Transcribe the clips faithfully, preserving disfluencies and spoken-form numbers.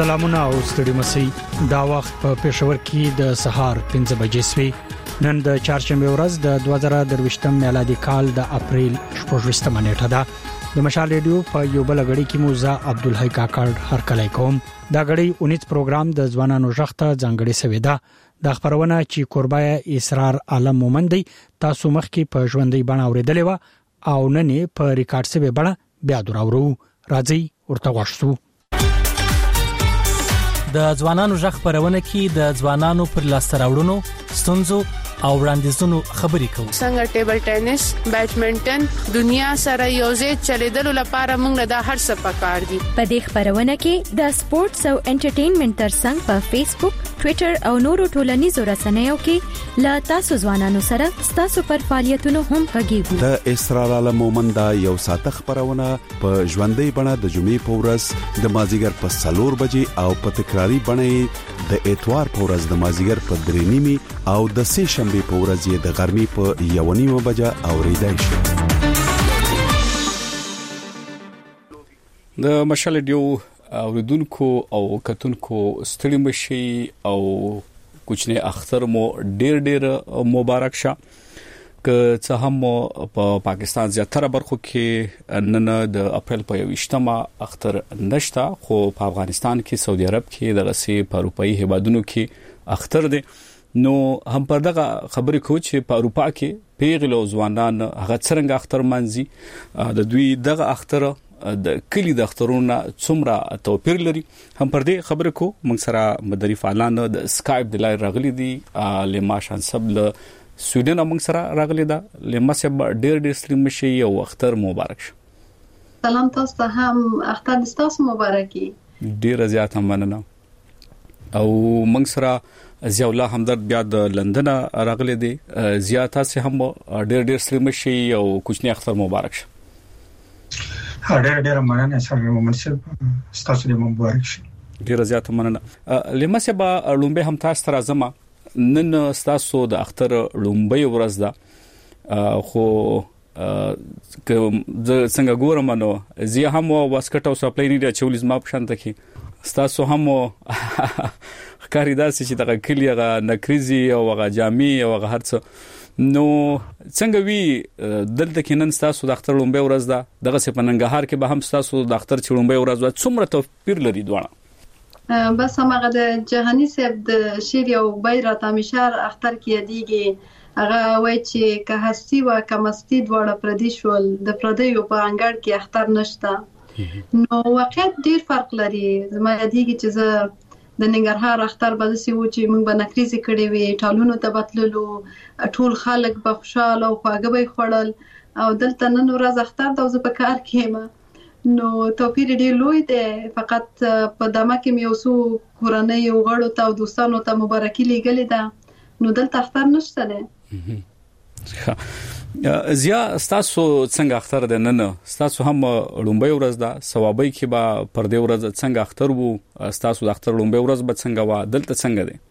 سلامونه او ستړي مسي دا وخت په پېښور کې د سهار پنځه بجې سوي نن د چهارشنبه ورځ د دوه زره درویشتم میلادي کال د اپریل شپږمه نیټه ده د مشال ریډیو په یو بل غړي کې موزه عبدالحی کاکړ هر کله کوم دا غړي اونیز پروګرام د ځوانانو ژغته ځانګړي سوي ده د خبرونه چې قربای اسرار عالم مومندي تاسو مخ کې په ژوندۍ بڼه اوریدلې و او نن په ریکارډ سوي بڼه بیا دراورو راځي ورته وښو د ځوانانو ژغ خبرونه کې د ځوانانو پر لاس راوړونو ستونزو او وړاندیزونو خبرې کوو څنګه ټیبل ټینس بیډمنټن دنیا سره یوځای چلیدلو لپاره موږ د هر څه پکار دي په دې خبرونه کې د سپورتس او انټرټینمنټ ترڅنګ په فیسبوک ټوئیټر او نورو ټولنیزو رسنیو کې لا تاسو ځوانانو سره تاسو پر فعالیتونو هم غږیږو د اسرار عالم مومندا یو ساته خبرونه په ژوندۍ بڼه د جمعې په ورځ د مازیګر په څلور بجې او په تکراری بڼه د اتوار په ورځ د مازیګر په درې نیمه او د سه شنبه په ورځ یې د غرمې په یو نیمه بجه اوریدای شي د مشال ریډیو اوریدونکو او کتونکو ستړي مشي او کوچنی اختر مو ډیر ډیر مبارک شه که څه هم په پاکستان زیاتره برخو کې نن د اپریل په یوشتمه اختر نشته خو په افغانستان کې سعودي عرب کې د غسي په اروپאי هیوادونو کې اختر دي نو هم پر دغه خبرې کو چې په اروپا کې پیغلو ځوانان هغه څنګه اختر منځي د دوی دغه اختر د کلی د اخترونو څومره توپیر لري هم پر دې خبرې کو موږ سره مدري فعالان د اسکایپ د لای راغلي دي لما شانسب له سویډن موږ سره راغلي ده لما سب ډېر ډېر سلیم شي او اختر مبارک شه سلام تاسو ته هم اختر تاسو مبارکي ډېر زیات مننه او موږ سره ضیاء الله همدرد بیا د لندن راغلي دي زیاته سه هم ډېر ډېر سلیم شي او کوچنی اختر مبارک شه ډېر ډېر مننه سره منصب تاسو دې مبارک شي ډېر زیات مننه لمه سبا لومبه هم تاسو تر ازمه نن تاسو د اختر لومبه ورځ ده خو که څنګه ګورم نو زی هم واسکټ او سپلای نه چولیز ما پښنت کې تاسو هم کاری داسې چې دغه کلیغه نکریزي او هغه جامي او هغه هرڅ نو څنګه وی دلته کې نن تاسو د اختر لومبه ورځ ده دغه سپننګهار کې به هم تاسو د اختر چلومبه ورځ و څومره توپیر لري دوه بس هغه د جهاني صاحب د شیر او بیرات همیشار اختر کې دیږي هغه وای چې که هستی و کمستی دواړه پردیش ول د پردیو په انګړ کې اختر نشته نو واقعیت ډیر فرق لري زما دیږي چې زه د ننګرهار اختر به سي و چې موږ به نکریزي کړې وي ټالونو ته بتللو ټول خلک به خوشاله او خواږه به خړل او دلته نن ورځ اختر د زه په کار کې نو توپیر ډیر لوی دی فقط په دمه کې مې اوسو کورنۍ او غړو ته او دوستانو ته مبارکي لګلې ده نو دلته اختر نشته نه زیا تاسو څنګه اختر ده نن تاسو هم لومبه ورځ ده ثوابي کې به پر دې ورځ څنګه اختر وو تاسو د اختر لومبه ورځ به څنګه وا دلته څنګه ده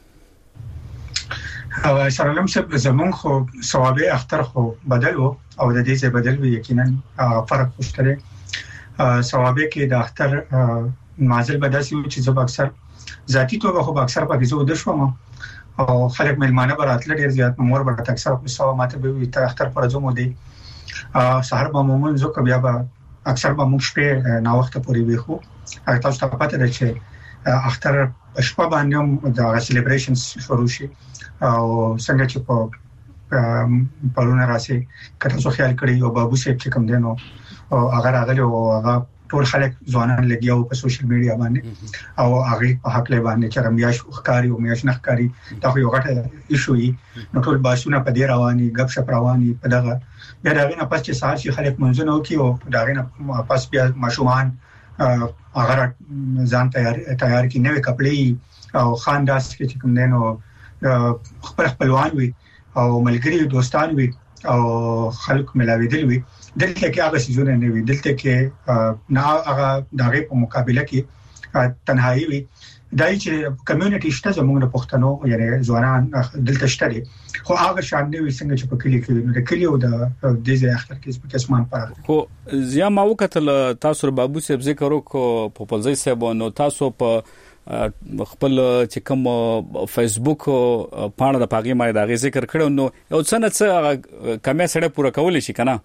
او سلام سب زمون خو ثوابي اختر خو بدل وو او د دې څخه بدل وی یقینا فرق شته ثوابي کې د اختر مازل بداسي چې زب اکثر ذاتی توګه خو اکثر پکې زو د شوم او خلک ملمانه براتل ډیر زیات مور برات اکثر په سوا ماته به تر اختر پر ځمو دي سحر به مومن زو کبه بیا اکثر به موږ شپه نا وخت پورې ویخو هغه تاسو ته پته ده چې اختر شپه باندې د سلیبریشنز شروع شي او څنګه چې په پرونه راسي کته زو خیال کړی او بابو سیب چې کوم دینو او هغه راغلی او هغه ټول خلک ځوانان لګیاو په سوشل میډیا باندې او هغه په حق له باندې چې رمیاش ښکاری او میاش نخکاری دا یو غټه ایشو وي نو ټول باسونه په دې رواني غب شپ رواني په دغه بیا دغه نه پس چې سال شي خلک منځنه وکي او دغه نه پس بیا ماشومان هغه ځان تیار تیار کی نوې کپړې او خانداس کې کوم دینو خپل خپلوان وي او ملګری دوستان وي او خلک ملاویدل وي دلته کې هغه سيزونه نه وي دلته کې نه هغه دغه په مقابله کې تنهایی وي دای چې کمیونټي شته زموږ د پښتنو یعنی ځوانان دلته شته خو هغه شان دی څنګه چې په کلی کې نو د کلی او د دې اختر کې په قسمان پاره خو زیا ما وکتل تاسو بابو صاحب ذکر وکړو په پوزي صاحب نو تاسو په خپل چې کوم فیسبوک پاڼه د پاغي ما د ذکر کړو نو یو څه څه کمه سره پوره کول شي کنه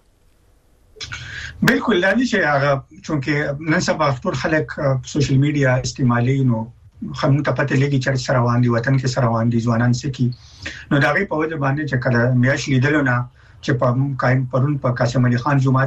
بالکل لانی چې هغه چونکه نن سبا ټول خلک سوشل میډیا استعمالي نو خمو ته پته لګي چې سره روان دي وطن کې سره روان دي ځوانان سکی نو دا غي په وجه باندې چې کله میاش لیدل نه چې په قائم پرون په قاسم علي خان جمعات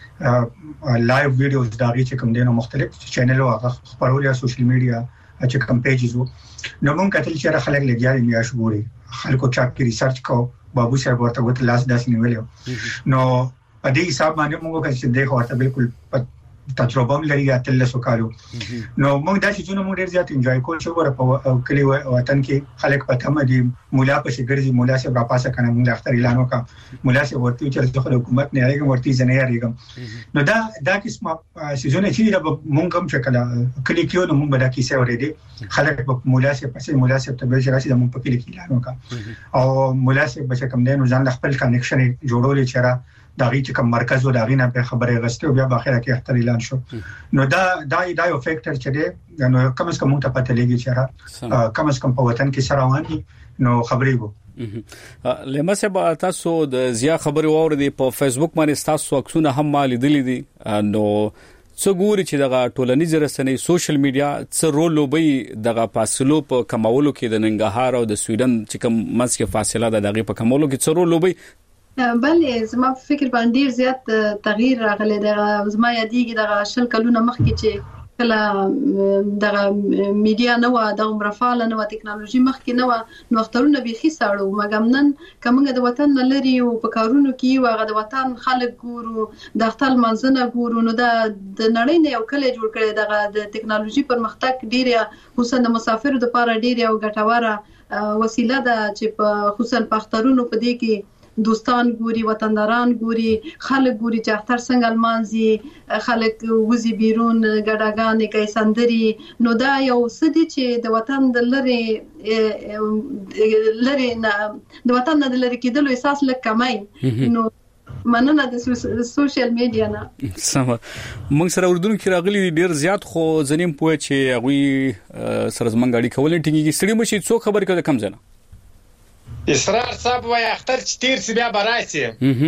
کې لایو ویډیوز دا غي چې کوم دینو مختلف چینل او خبرونه سوشل میډیا چې کوم پیجز وو نو موږ کتل چې خلک لګیا میاش ګوري خلکو چا کې ریسرچ کو بابو صاحب ورته وته لاس داس نیولو نو په دې حساب باندې موږ کله چې دغه ورته بالکل تجربه هم لري اتل سو کارو نو موږ دا چې موږ ډیر زیات انجوای کوو چې ورته کلی وطن کې خلک پته مدي مولا په شګرځي مولا سره را پاسه کنه موږ اختر اعلان وکړ مولا سره ورته چې د حکومت نه راګم ورته ځنه راګم نو دا دا قسمه سيزونه چې د موږ هم چې کله کلی کې نو موږ به دا کیسه ورېدي خلک په مولا سره پسې مولا سره ته به راشي د موږ په کلی کې اعلان وکړ او مولا سره به کوم دین ځان خپل کنیکشن جوړول چې را داغي چې کوم مرکز و داغي نه په خبره غسته او بیا په اخر کې اختر اعلان شو نو دا دا دا یو فیکټر چې دی نو کم از کم مونږ ته پته لګي چې را کم از کم په وطن کې سره روان دي نو خبرې وو لمه سبا تاسو د زیا خبري ووري په فیسبوک باندې تاسو عکسونه هم مال دي دي نو څو ګوري چې دغه ټولنیز رسنۍ سوشل میډیا څو رول لوبي دغه فاصلو په کمولو کې د ننګرهار او د سویډن چې کوم مسکه فاصله ده دغه په کمولو کې څو رول لوبي بلې زما فکر باندې زیات تغییر راغلی دا زما یادېږي دا شل کلونه مخکې چې کله دا میډیا نو د عمرفاله نو ټکنالوژي مخکې نو نو اخترونه بيخي ساړو مګم نن کومه د وطن لري او په کارونو کې واغه د وطن خلک ګورو د خپل منځنه ګورو نو دا د نړۍ نه یو کله جوړ کړي دا د ټکنالوژي پرمختګ ډیره خصوصا د مسافرو لپاره ډیره او ګټوره وسیله ده چې په خصوصا په اخترونو په دې کې دوستان ګوري وطنداران ګوري خلک ګوري چې اختر څنګه المانزي خلک وزي بیرون ګډاګانې کوي سندري نو دا یو سدي چې د وطن د لری لری نه د وطن د لری کېدلو احساس لکه کمای نو مننه د سوشل میډیا نه سم موږ سره اردن کې راغلي ډیر زیات خو ځنیم پوه چې هغه سره زمونږ اړیکه ولې ټینګي سړي مشي څو خبر کړه کم ځنه اسرار صاحب وای اختر چې تیر سی بیا براسي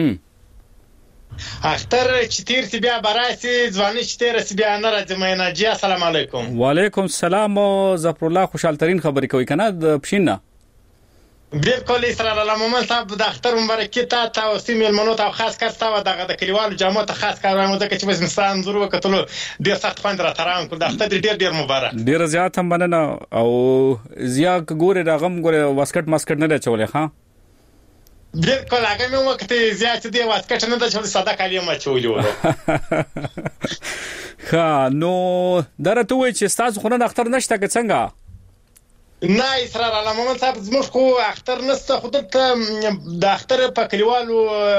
اختر چې تیر سی بیا براسي ځواني چې تیر سی بیا نه راځي مینه جی السلام علیکم وعلیکم السلام ظفر الله خوشحال ترين خبرې کوي کنه د پښینا بالکل اسرار علامه صاحب د اختر مبارکي ته تاسو میلمنو ته خاص کار تاسو دغه د کلیوالو جامو ته خاص کار وایم ځکه چې بس انسان ضرور وکړو ډیر سخت خوند را ترام کړ د اختر ډیر ډیر مبارک ډیر زیات هم مننه او زیا ګوره راغم ګوره واسکټ ماسکټ نه چولې ها بالکل هغه مې وخت زیات دی واسکټ نه د چول ساده کلمه چولې ها نو درته وای چې تاسو خو نه اختر نشته که څنګه نه اسرار علامه صاحب زموږ خو اختر نسته خو دلته د اختر په کلیوالو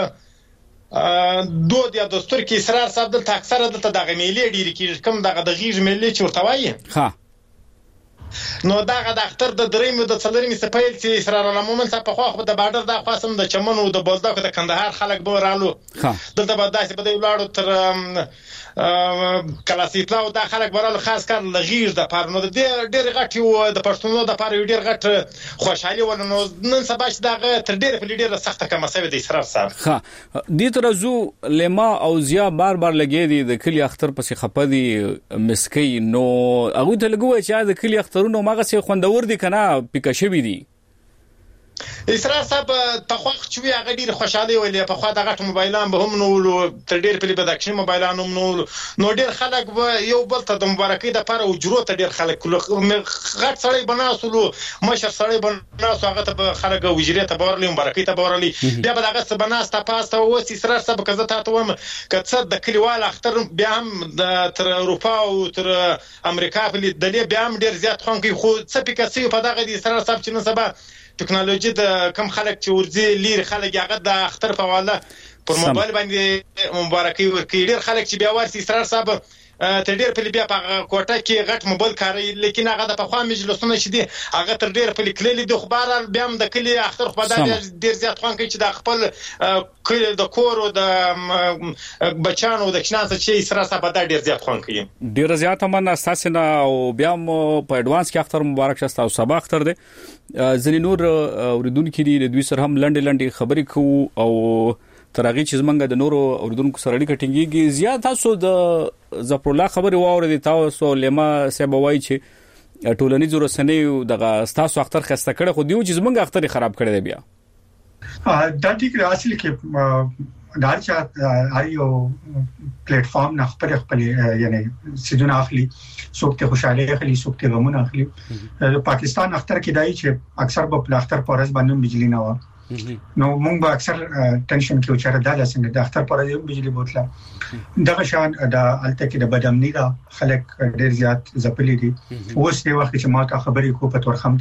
دود یا دستور کې اسرار صاحب دلته اکثره دلته دغه میلې ډیری کې کوم دغه د غیږ میلې چې ورته وایي ها نو دغه د اختر د درېمو د څلورمې سپیل چې اسرار علامه صاحب په خو د بارډر د خاصم د چمن او د بولدک د کندهار خلک به رالو دلته به داسې په دې ولاړو تر کلاسیکلا او د خلک براله خاص کار لغیر د پاره نو د ډېر غټ یو د پښتونو د پاره ډېر غټ خوشحالي ولنو نن سبا چې دغه تر ډېر په ډېر سخته کومه سوي د اسرار صاحب ها دې تر زو لما او زیا بار بار لګې دي د کلی اختر پسې خپدي مسکی نو هغه ته لګوي چې د کلی اخترونو ماغه سي خوندور دي کنه پکا شوی دي اسرار صاحب تخوخ چې هغه ډیر خوشاله ویلې په خوا د غټ موبایلان به هم نو تر ډیر په بدکشن موبایلان هم نو نو ډیر خلک یو بل ته د مبارکۍ د لپاره او جوړ ته ډیر خلک غټ سړی بناسلو مشر سړی بناسو هغه ته خلک وجری ته بورلې مبارکۍ ته بورلې بیا به هغه څه بناسته پاسته او اسرار صاحب کزه ته وم کڅ د کلیوال اختر بیا هم تر اروپا او تر امریکا په دلې بیا هم ډیر زیات خون کوي خو څه پکې په دغه د اسرار صاحب چې نن سبا ټکنالوژي د کم خلک چې ورځي لیر خلک هغه د اختر په واله پر موبایل باندې مبارکي ورکړي ډیر خلک چې بیا ورسي اسرار صاحب تر ډیر په بیا په کوټه کې غټ موبایل کاروي لیکن هغه د پخوا مجلسونه شدي هغه تر ډیر په کلی د خبر بیا هم د کلی اخر خو دا ډیر زیات خوان کوي چې د خپل کلی د کور او د بچانو د کښناس چې سره سره دا ډیر زیات خوان کوي ډیر زیات من اساس نه او بیا په اډوانس کې اختر مبارک شاسته او سبا اختر دی ځنی نور اوریدونکو دي د دوی سره هم لنډ لنډ خبرې کوو او ترغی چې زمونږ د نورو اوریدونکو سره اړیکه ټینګيږي زیات تاسو د ظفر الله خبري واورئ تاسو لما سبوي چې ټولنیز رسنیو دغه تاسو اختر خسته کړه خو دیو چې زمونږ اختر خراب کړی دی بیا دا ټیک اصل کې دا چې اړیو پلیټ فارم نه خپل خپل یعنی سيزونه اخلي څوک ته خوشاله اخلي څوک ته غمونه اخلي د پاکستان اختر کې دای چې اکثر په اختر پورز باندې بجلی نه و نو موږ به اکثر ټینشن کې وچاره دا څنګه د اختر پر دې بجلی بوتله دغه شان د الته کې د بدامنی دا خلک ډیر زیات زپلي دي اوس دی وخت چې ما ته خبرې کو په تورخم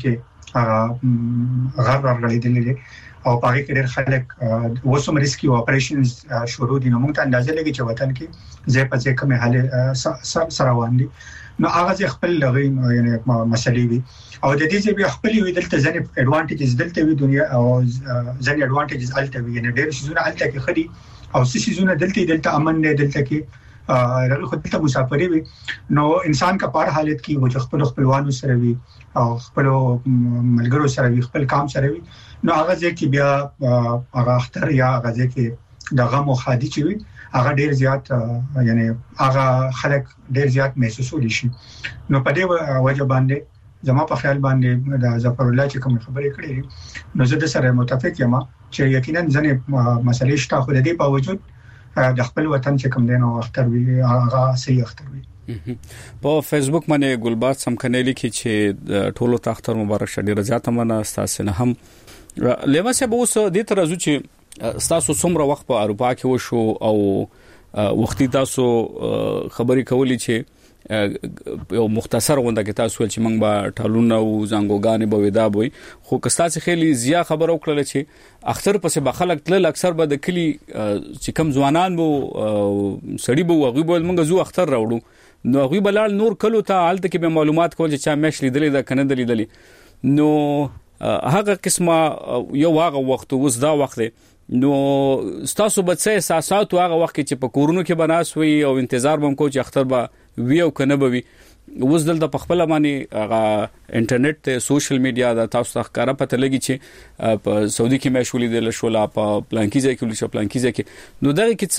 کې غر راغلي دي او پاره کې ډیر خلک وسوم ریسکیو اپریشنز شروع دي نو موږ ته اندازه لګي چې وطن کې زه په ځکه مه حاله سره وندي نو هغه خپل لغوي یعنی مسلې وي او د دې چې بیا خپل وی دلته ځنې اډوانټیجز دلته وی دنیا او ځنې اډوانټیجز الته وی یعنی ډېر شیزونه الته کې خري او څه شیزونه دلته دلته امن نه دلته کې هغه خو دلته مسافرې وي نو انسان کا پار حالت کې و چې خپل خپلوانو سره وي او خپل ملګرو سره وي خپل کام سره وي نو هغه ځکه بیا هغه اختر یا هغه ځکه د غم او خادي چې وي هغه ډیر زیات یعنی هغه خلک ډیر زیات محسوسول شي نو په دې وجه باندې زما په خیال باندې د ظفر الله چې کوم خبرې کړې نو زه د سره متفق یم چې یقینا ځنې مسلې شته خو د دې په وجود د خپل وطن چې کوم دینو اختر وی هغه صحیح اختر وی په فیسبوک باندې ګلبات سمکنه لیکي چې ټولو ته اختر مبارک شه ډیر زیات منه تاسو نه هم لمسه به اوس د تر ازو چې تاسو څومره وخت په اروپا کې وشو او وختي تاسو خبرې کولې چې یو مختصر غونډه کې تاسو چې موږ به ټالونه او زنګوګانې به ودا بوي خو کستاسي خېلي زیات خبر وکړل چې اختر پسې به خلک تل اکثر به د کلی چې کم ځوانان وو سړي به وغي بول موږ زو اختر راوړو نو غوي بلال نور کلو ته حالت کې به معلومات کول چې چا مېش لیدلې دا کنه دلیدلې نو هغه قسمه یو هغه وخت اوس دا وخت نو تاسو به څه احساسات هغه وخت چې په کورونو کې بناسوي او انتظار بم کو چې اختر به وی او کنه به وي اوس دلته په خپل باندې هغه انټرنیټ ته سوشل میډیا دا تاسو ته ښکارا پته لګي چې په سعودي کې مشغولې دي شولا په پلانکیزه کې ولې پلانکیزه کې نو دا کې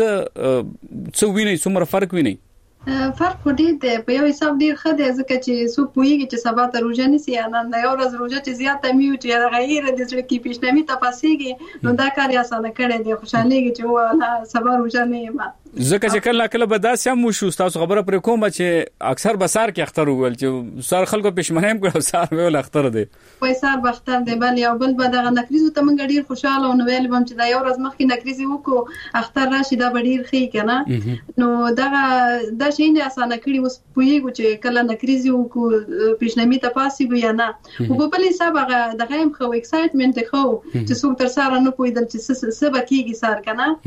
څه څه ویني څومره فرق ویني فرق ډیر دی په یو حساب ډیر ښه دی ځکه چې سو پویږي چې سبا ته روزه نسی یا نن یو ورځ روزه چې زیاته میو چې غیر د څه کې پیشنهادي تاسیږي نو دا کار یې اسانه کړی دی خوشاليږي چې ولا سبا روزه نه یم زکه چې کله کله به دا سم شو تاسو خبره پر کومه چې اکثر بسار کې اختر وول چې سار خلکو پښمنه هم کړو سار ویل اختر دی وای سار بختر دی بل یو بل به دغه نکریزو ته مونږ ډیر خوشاله او نو ویل بم چې دا یو ورځ مخکې نکریزي وکړو اختر راشي دا ډیر خې کنه نو دا دا شي نه اسانه کړی اوس پویګو چې کله نکریزي وکړو پښنمی ته پاسي یا نه او په بل حساب هغه دغه هم خو ایکسایټمنت خو چې څوک تر سره نه پویدل چې څه بکیږي سار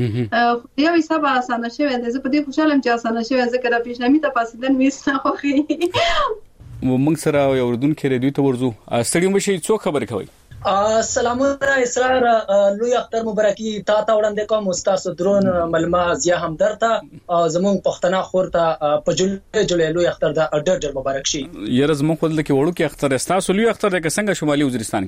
کنه یو حساب اسانه شوی د زه په دې خوشاله چې اسانه شوی ځکه را پیشنهادي ته پاسیدل وېسته خوخي موږ سره یو ردون کې ریډیو ته ورزو ستړي مشي څو خبر کوي السلام علیکم اسرار لوی اختر مبارکي تا تا وړاندې کوم استاد درون ملما زیا همدرته زمون پښتنه خورته په جولای جولای لوی اختر دا ډېر ډېر مبارک شي یره زمون خپل کې وړو کې اختر استاسو لوی اختر کې څنګه شمالي وزیرستان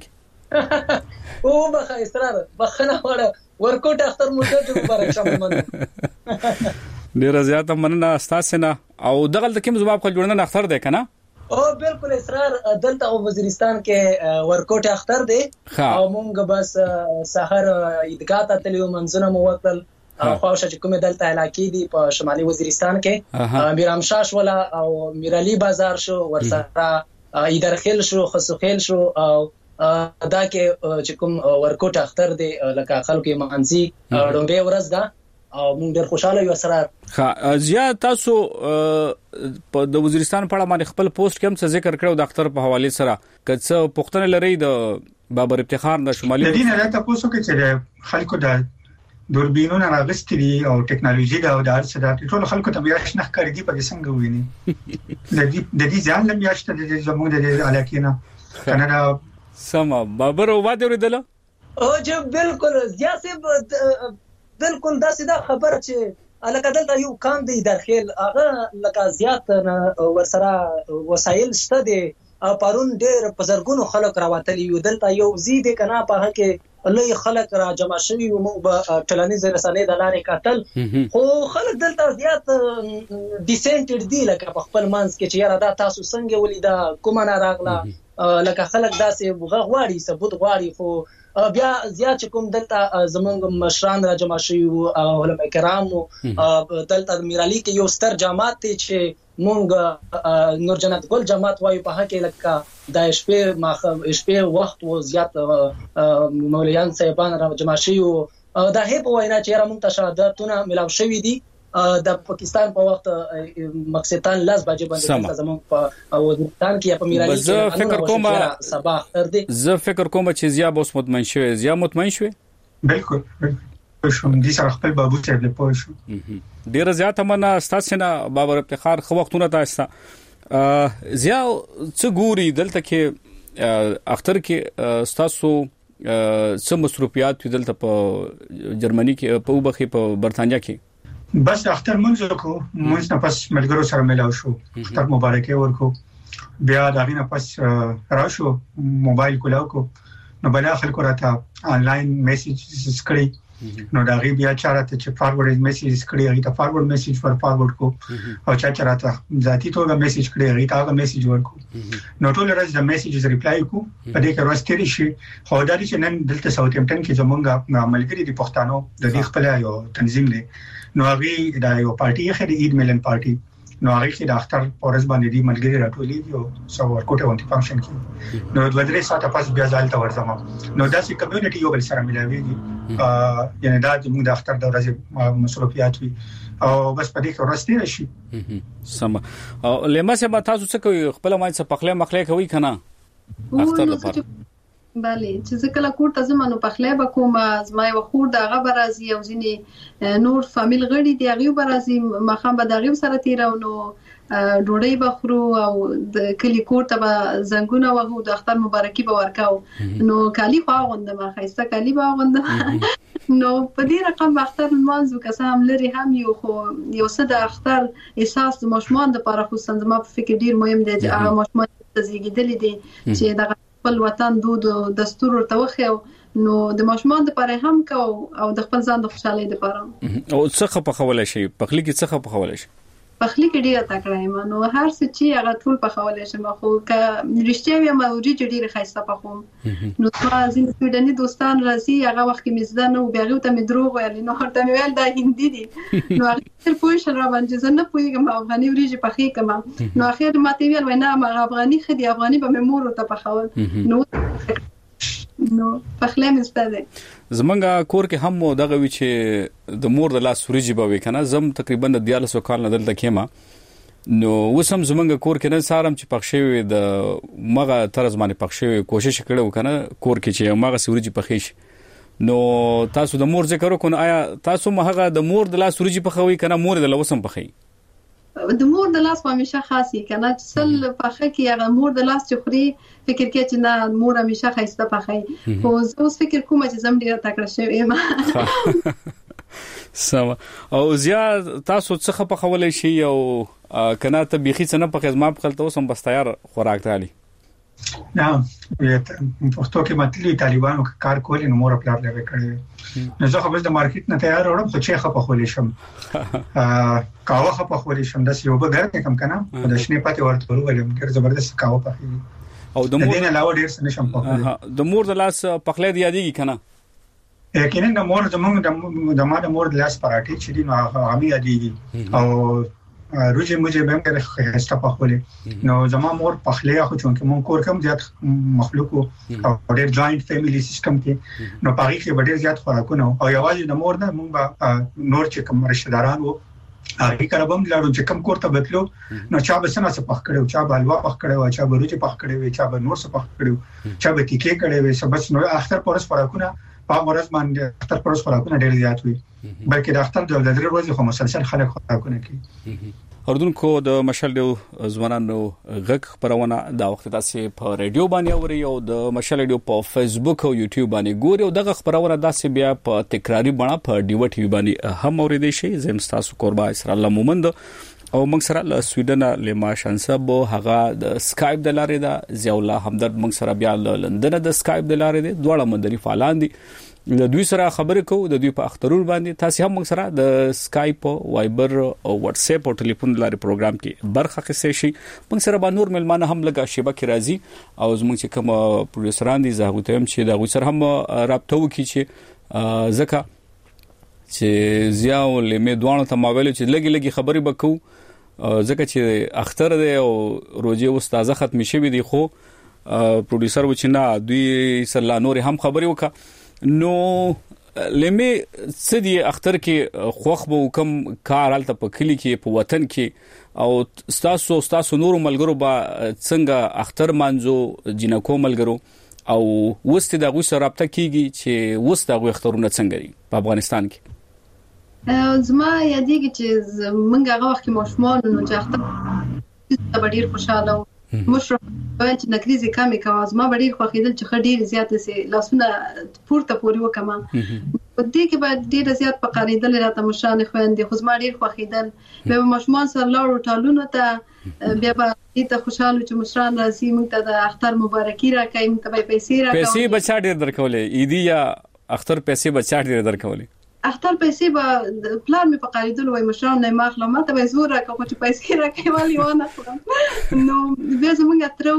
کې او بخا اسرار بخنه وړه ورکوټ اختر مو ډېر مبارک شه مننه ډیر زیات مننه تاسو نه او دغه د کوم جواب خپل جوړنه اختر دی کنه او بالکل اسرار دلته وزیرستان کې ورکوټ اختر دی او مونږ بس سحر عیدګاه ته تلو منځونه مو وکړل خواوشه چې کومه دلته علاقې دي په شمالي وزیرستان کې میرامشاش ولا او میرعلی بازار شو ورسره ایدرخیل شو خسوخیل شو او دا کې چې کوم ورکوټ اختر دی لکه خلکو مانځي ډومبه ورځ دا او موږ ډېر خوشاله یو سره ها زیات تاسو په د وزیرستان په اړه باندې خپل پوسټ کې هم څه ذکر کړو د اختر په حواله سره کڅ پښتنه لري د بابر افتخار د شمالي د دې نه تاسو کې چې خلکو د دوربینونه راغستې دي او ټکنالوژي دا او د هر څه د ټول خلکو ته بیا شنه ښکاري دي په څنګه ویني د دې د دې ځان لم یاشته د زموږ د علاقې نه کنه سما بابر او واده ورېدل او چې بالکل زیاسه بالکل دا سیده خبره چې الکه دلته یو کام دی درخیل هغه لکه زیات ورسره وسایل شته دي پرون ډېر بزرګونو خلک راوتلی یو دلته یو زیده کنه په هغه کې لوی خلک را جمع شوي او موږ په ټولنیز رسنۍ د لارې کتل خو خلک دلته زیات ډیسنټډ دي لکه په خپل منځ کې چې یاره دا تاسو څنګه ولیدا کومه نه راغله لکه خلک داسې بغه غواړي ثبوت غواړي خو بیا زیات کوم دلته زمونږ مشران را جمع شوي او علماء کرام دلته میرالي کې یو ستر جماعت دی چې مونږ نور جنت ګل جماعت وایو په هکې لکه د شپې ماخ شپې وخت و زیات مولویان صاحبان را جمع شوي دا هي په وینا چې را مونږ ته شهادتونه ملاو شوي دي د پاکستان په وخت مقصدان لاس باندې باندې زموږ په وزیرستان کې په میرالي کې فکر کوم صباح خیر دی زه فکر کوم چې زیا اوس مطمئن شوی زیا مطمئن شوی بالکل شوم دي سره خپل بابو صاحب له پوه شو ډیر زیات منه ستاسو نه بابر افتخار خو وختونه تاسو زیا څه ګوري دلته کې اختر کې ستاسو څه مصروفیات دلته په جرمني کې په وبخي په برتانیا کې بس اختر منځ کو منځ نه پس ملګرو سره ملاو شو اختر مبارکي ورکو بیا دا غینه پس راشو موبایل کولاو کو نو بل خلکو راته انلاین میسیجز کړی نو دا غي بیا چارته چې فارورډ میسیجز کړی هغه ته فارورډ میسیج ور فارورډ کو او چا چراته ذاتی توګه میسیج کړی هغه ته هغه میسیج ورکو نو ټول ورځ د میسیجز ریپلای کو په دې کې ورستري شي خو دا چې نن دلته ساوث هیمپټن کې زمونږ ملګری دي پښتانو د دې خپل یو تنظیم دی نو هغه دا یو پارټي خې د عید ملن پارټي نو هغه کې د اختر پورز باندې دی ملګری راټولې دي او سو ورکوټه ونتي فنکشن کې نو د ودرې ساته پاس بیا ځالته ورځم نو دا چې کمیونټي یو بل سره ملاوي دي یعنی دا چې موږ د اختر د ورځې مصروفیات وي او بس په دې کې ورستي شي سم او لمه سه تاسو څه کوي خپل مای څه پخله مخله کوي کنه اختر لپاره بله چې ځکه لا کوټه زمانو پخله به کوم زما یو خور دغه برازي او ځینې نور فامیل غړي دی هغه برازي مخام به دغه سره تیرونو ډوډۍ بخرو او د کلی کوټه به زنګونه وغو د اختر مبارکي به ورکاو نو کالی خو غونډه ما خایسته کالی به غونډه نو په دې رقم اختر منځو که هم لري هم یو خو یو څه د اختر احساس د مشمان د لپاره خو زما په فکر ډیر مهم دی چې هغه مشمان تزيګیدل دي چې دغه خپل وطن دود او دستور ورته وخیو نو د ماشومان لپاره هم کو او د خپل ځان د خوشحالي لپاره او څه په خوله شي پخلی کې څه په خوله شي پخلی کې ډیره تکړه یم نو هر څه چې هغه ټول په خوله شي خو ک رښتیا وي ما وری چې ډیره خاصه په خوم نو ما ځین سویډني دوستان راځي هغه وخت کې مزده نو بیا ته مې دروغ ویل نو هرته مې ویل دا هندي دي نو هغه پوه شل را باندې زه نه پوهیږم افغاني وریجې پخې کما نو اخر ما ته ویل وینا ما افغاني خدي افغاني به مې مور ته پخول نو نو پخله مستده زمونږ کور کې هم دغه وی چې د مور د لاس وريجي به وکنه زم تقریبا د دیاله سو کال نه دلته کېما نو وسم زمونږ کور کې نه سارم چې پخښوي د مغه طرز باندې پخښوي کوشش کړو کنه کور کې چې مغه سوريجي پخېش نو تاسو د مور ذکر وکړو آیا تاسو مغه د مور د لاس وريجي پخوي کنه مور د لوسم پخې د مور د لاس همیشه خاصی کنه چې سل پخې کې هغه مور د لاس چخري فکر کې چې نه مور همیشه خاصه پخې خو اوس فکر کوم چې زم ډیره تکړه شوم سم او زیا تاسو څه په خولې شي او کنه ته بيخي څنګه په خدمت خپل ته سم بس تیار خوراک تعالی نه پښتو کې متلی طالبانو کار کولې نو مور خپل لري کړی نو زه خو بس د مارکیټ نه تیار وړم خو چې خپه خولې شم کاوه خپه خولې شم د یو بغیر کم کنه د شنه پاتې ورته ورولم ډېر زبردست کاوه پخې او د مور دینه علاوه ډېر څه نشم پخې د مور د لاس پخلې دی یادېږي کنه یقینا د مور زمونږ د ما د مور د لاس پراټې چې دي نو هغه یادېږي او روزي مجه به موږ خسته پخولې نو زما مور پخلې خو چونکه مون کور کم زیات مخلوق او ډېر جوائنټ فیملی سیستم کې نو پاره کې ډېر زیات خوراکونه او یوازې د مور نه مونږ نور چې کوم رشتہ داران وو هغه کربم لاړو چې کوم کور ته بتلو نو چا به سنا څه پخ کړو چا به الوا پخ کړو چا به روزي پخ کړو چا به نور څه پخ کړو چا به تیکې کړو سبس نو اخر پورس خوراکونه په ورځ باندې اختر پروس خوراکونه ډېر زیات وي بلکې د اختر د درې ورځې خو مسلسل خلک خوراکونه کوي. اردوونکو د مشال ډیو ځوانانو غږ خبرونه دا وخت تاسو په رادیو باندې اوري او د مشال ډیو په فیسبوک او یوټیوب باندې ګوري او دغه خبرونه تاسو بیا په تکراری بڼه په ډیو ټي وي باندې هم اوریدئ شي. زم تاسو قربا اسر الله مومند او موږ سره له سویډن له ما شانسب هغه د سکایپ د لارې دا ضیاء الله همدرد موږ سره بیا له لندن د سکایپ د لارې دي دواړه مندري فعالان دي د دوی سره خبرې کوو د دوی په اخترور باندې تاسو هم موږ سره د سکایپ وایبر او واتس اپ او ټلیفون لارې پروګرام کې برخه اخیستئ شي. موږ سره به نور ملمانه هم لګا شبکې راځي او زموږ چې کوم پروډوسران دي زه غوته هم چې دا غو سره هم رابطه وکړي چې زکه چې ضیاء له دوانو ته ماویل چې لګي لګي خبرې وکړو زکه چې اختر دی او روزي استاد ختم شي دي خو پروډوسر و چې نه دوی سره نور هم خبرې وکړه نو لمه سدي اختر کې خوخ به حکم کار حالت په کلی کې په وطن کې او تاسو تاسو نور ملګرو با څنګه اختر مانځو جنکو ملګرو او وست د غو سره رابطه کیږي چې وست د غو اخترونه څنګه دي په افغانستان کې. زما یادېږي چې موږ هغه وخت کې ماشومان نو چې اختر په ډیر خوشاله مشرف وایي چې نکریزي کمې کوي زما ډیر خوښیدل چې خډیر زیات سي لاسونه پورته پوري وکما په دې کې بعد ډیر زیات پقاریدل راته مشان خويندې خو زما ډیر خوښیدل به مشمان سره لاړو ټالونه ته بیا به دې خوشاله چې مشران راځي موږ ته د اختر مبارکي راکړي موږ ته پیسې راکړي پیسې بچا ډیر درکولې اې دی یا اختر پیسې بچا ډیر درکولې اختر پیسې به پلان می پقاریدل وای مشران نه ماخله ما ته به زور راکړو چې پیسې راکړي والی ونه نو بیا زمونږ تر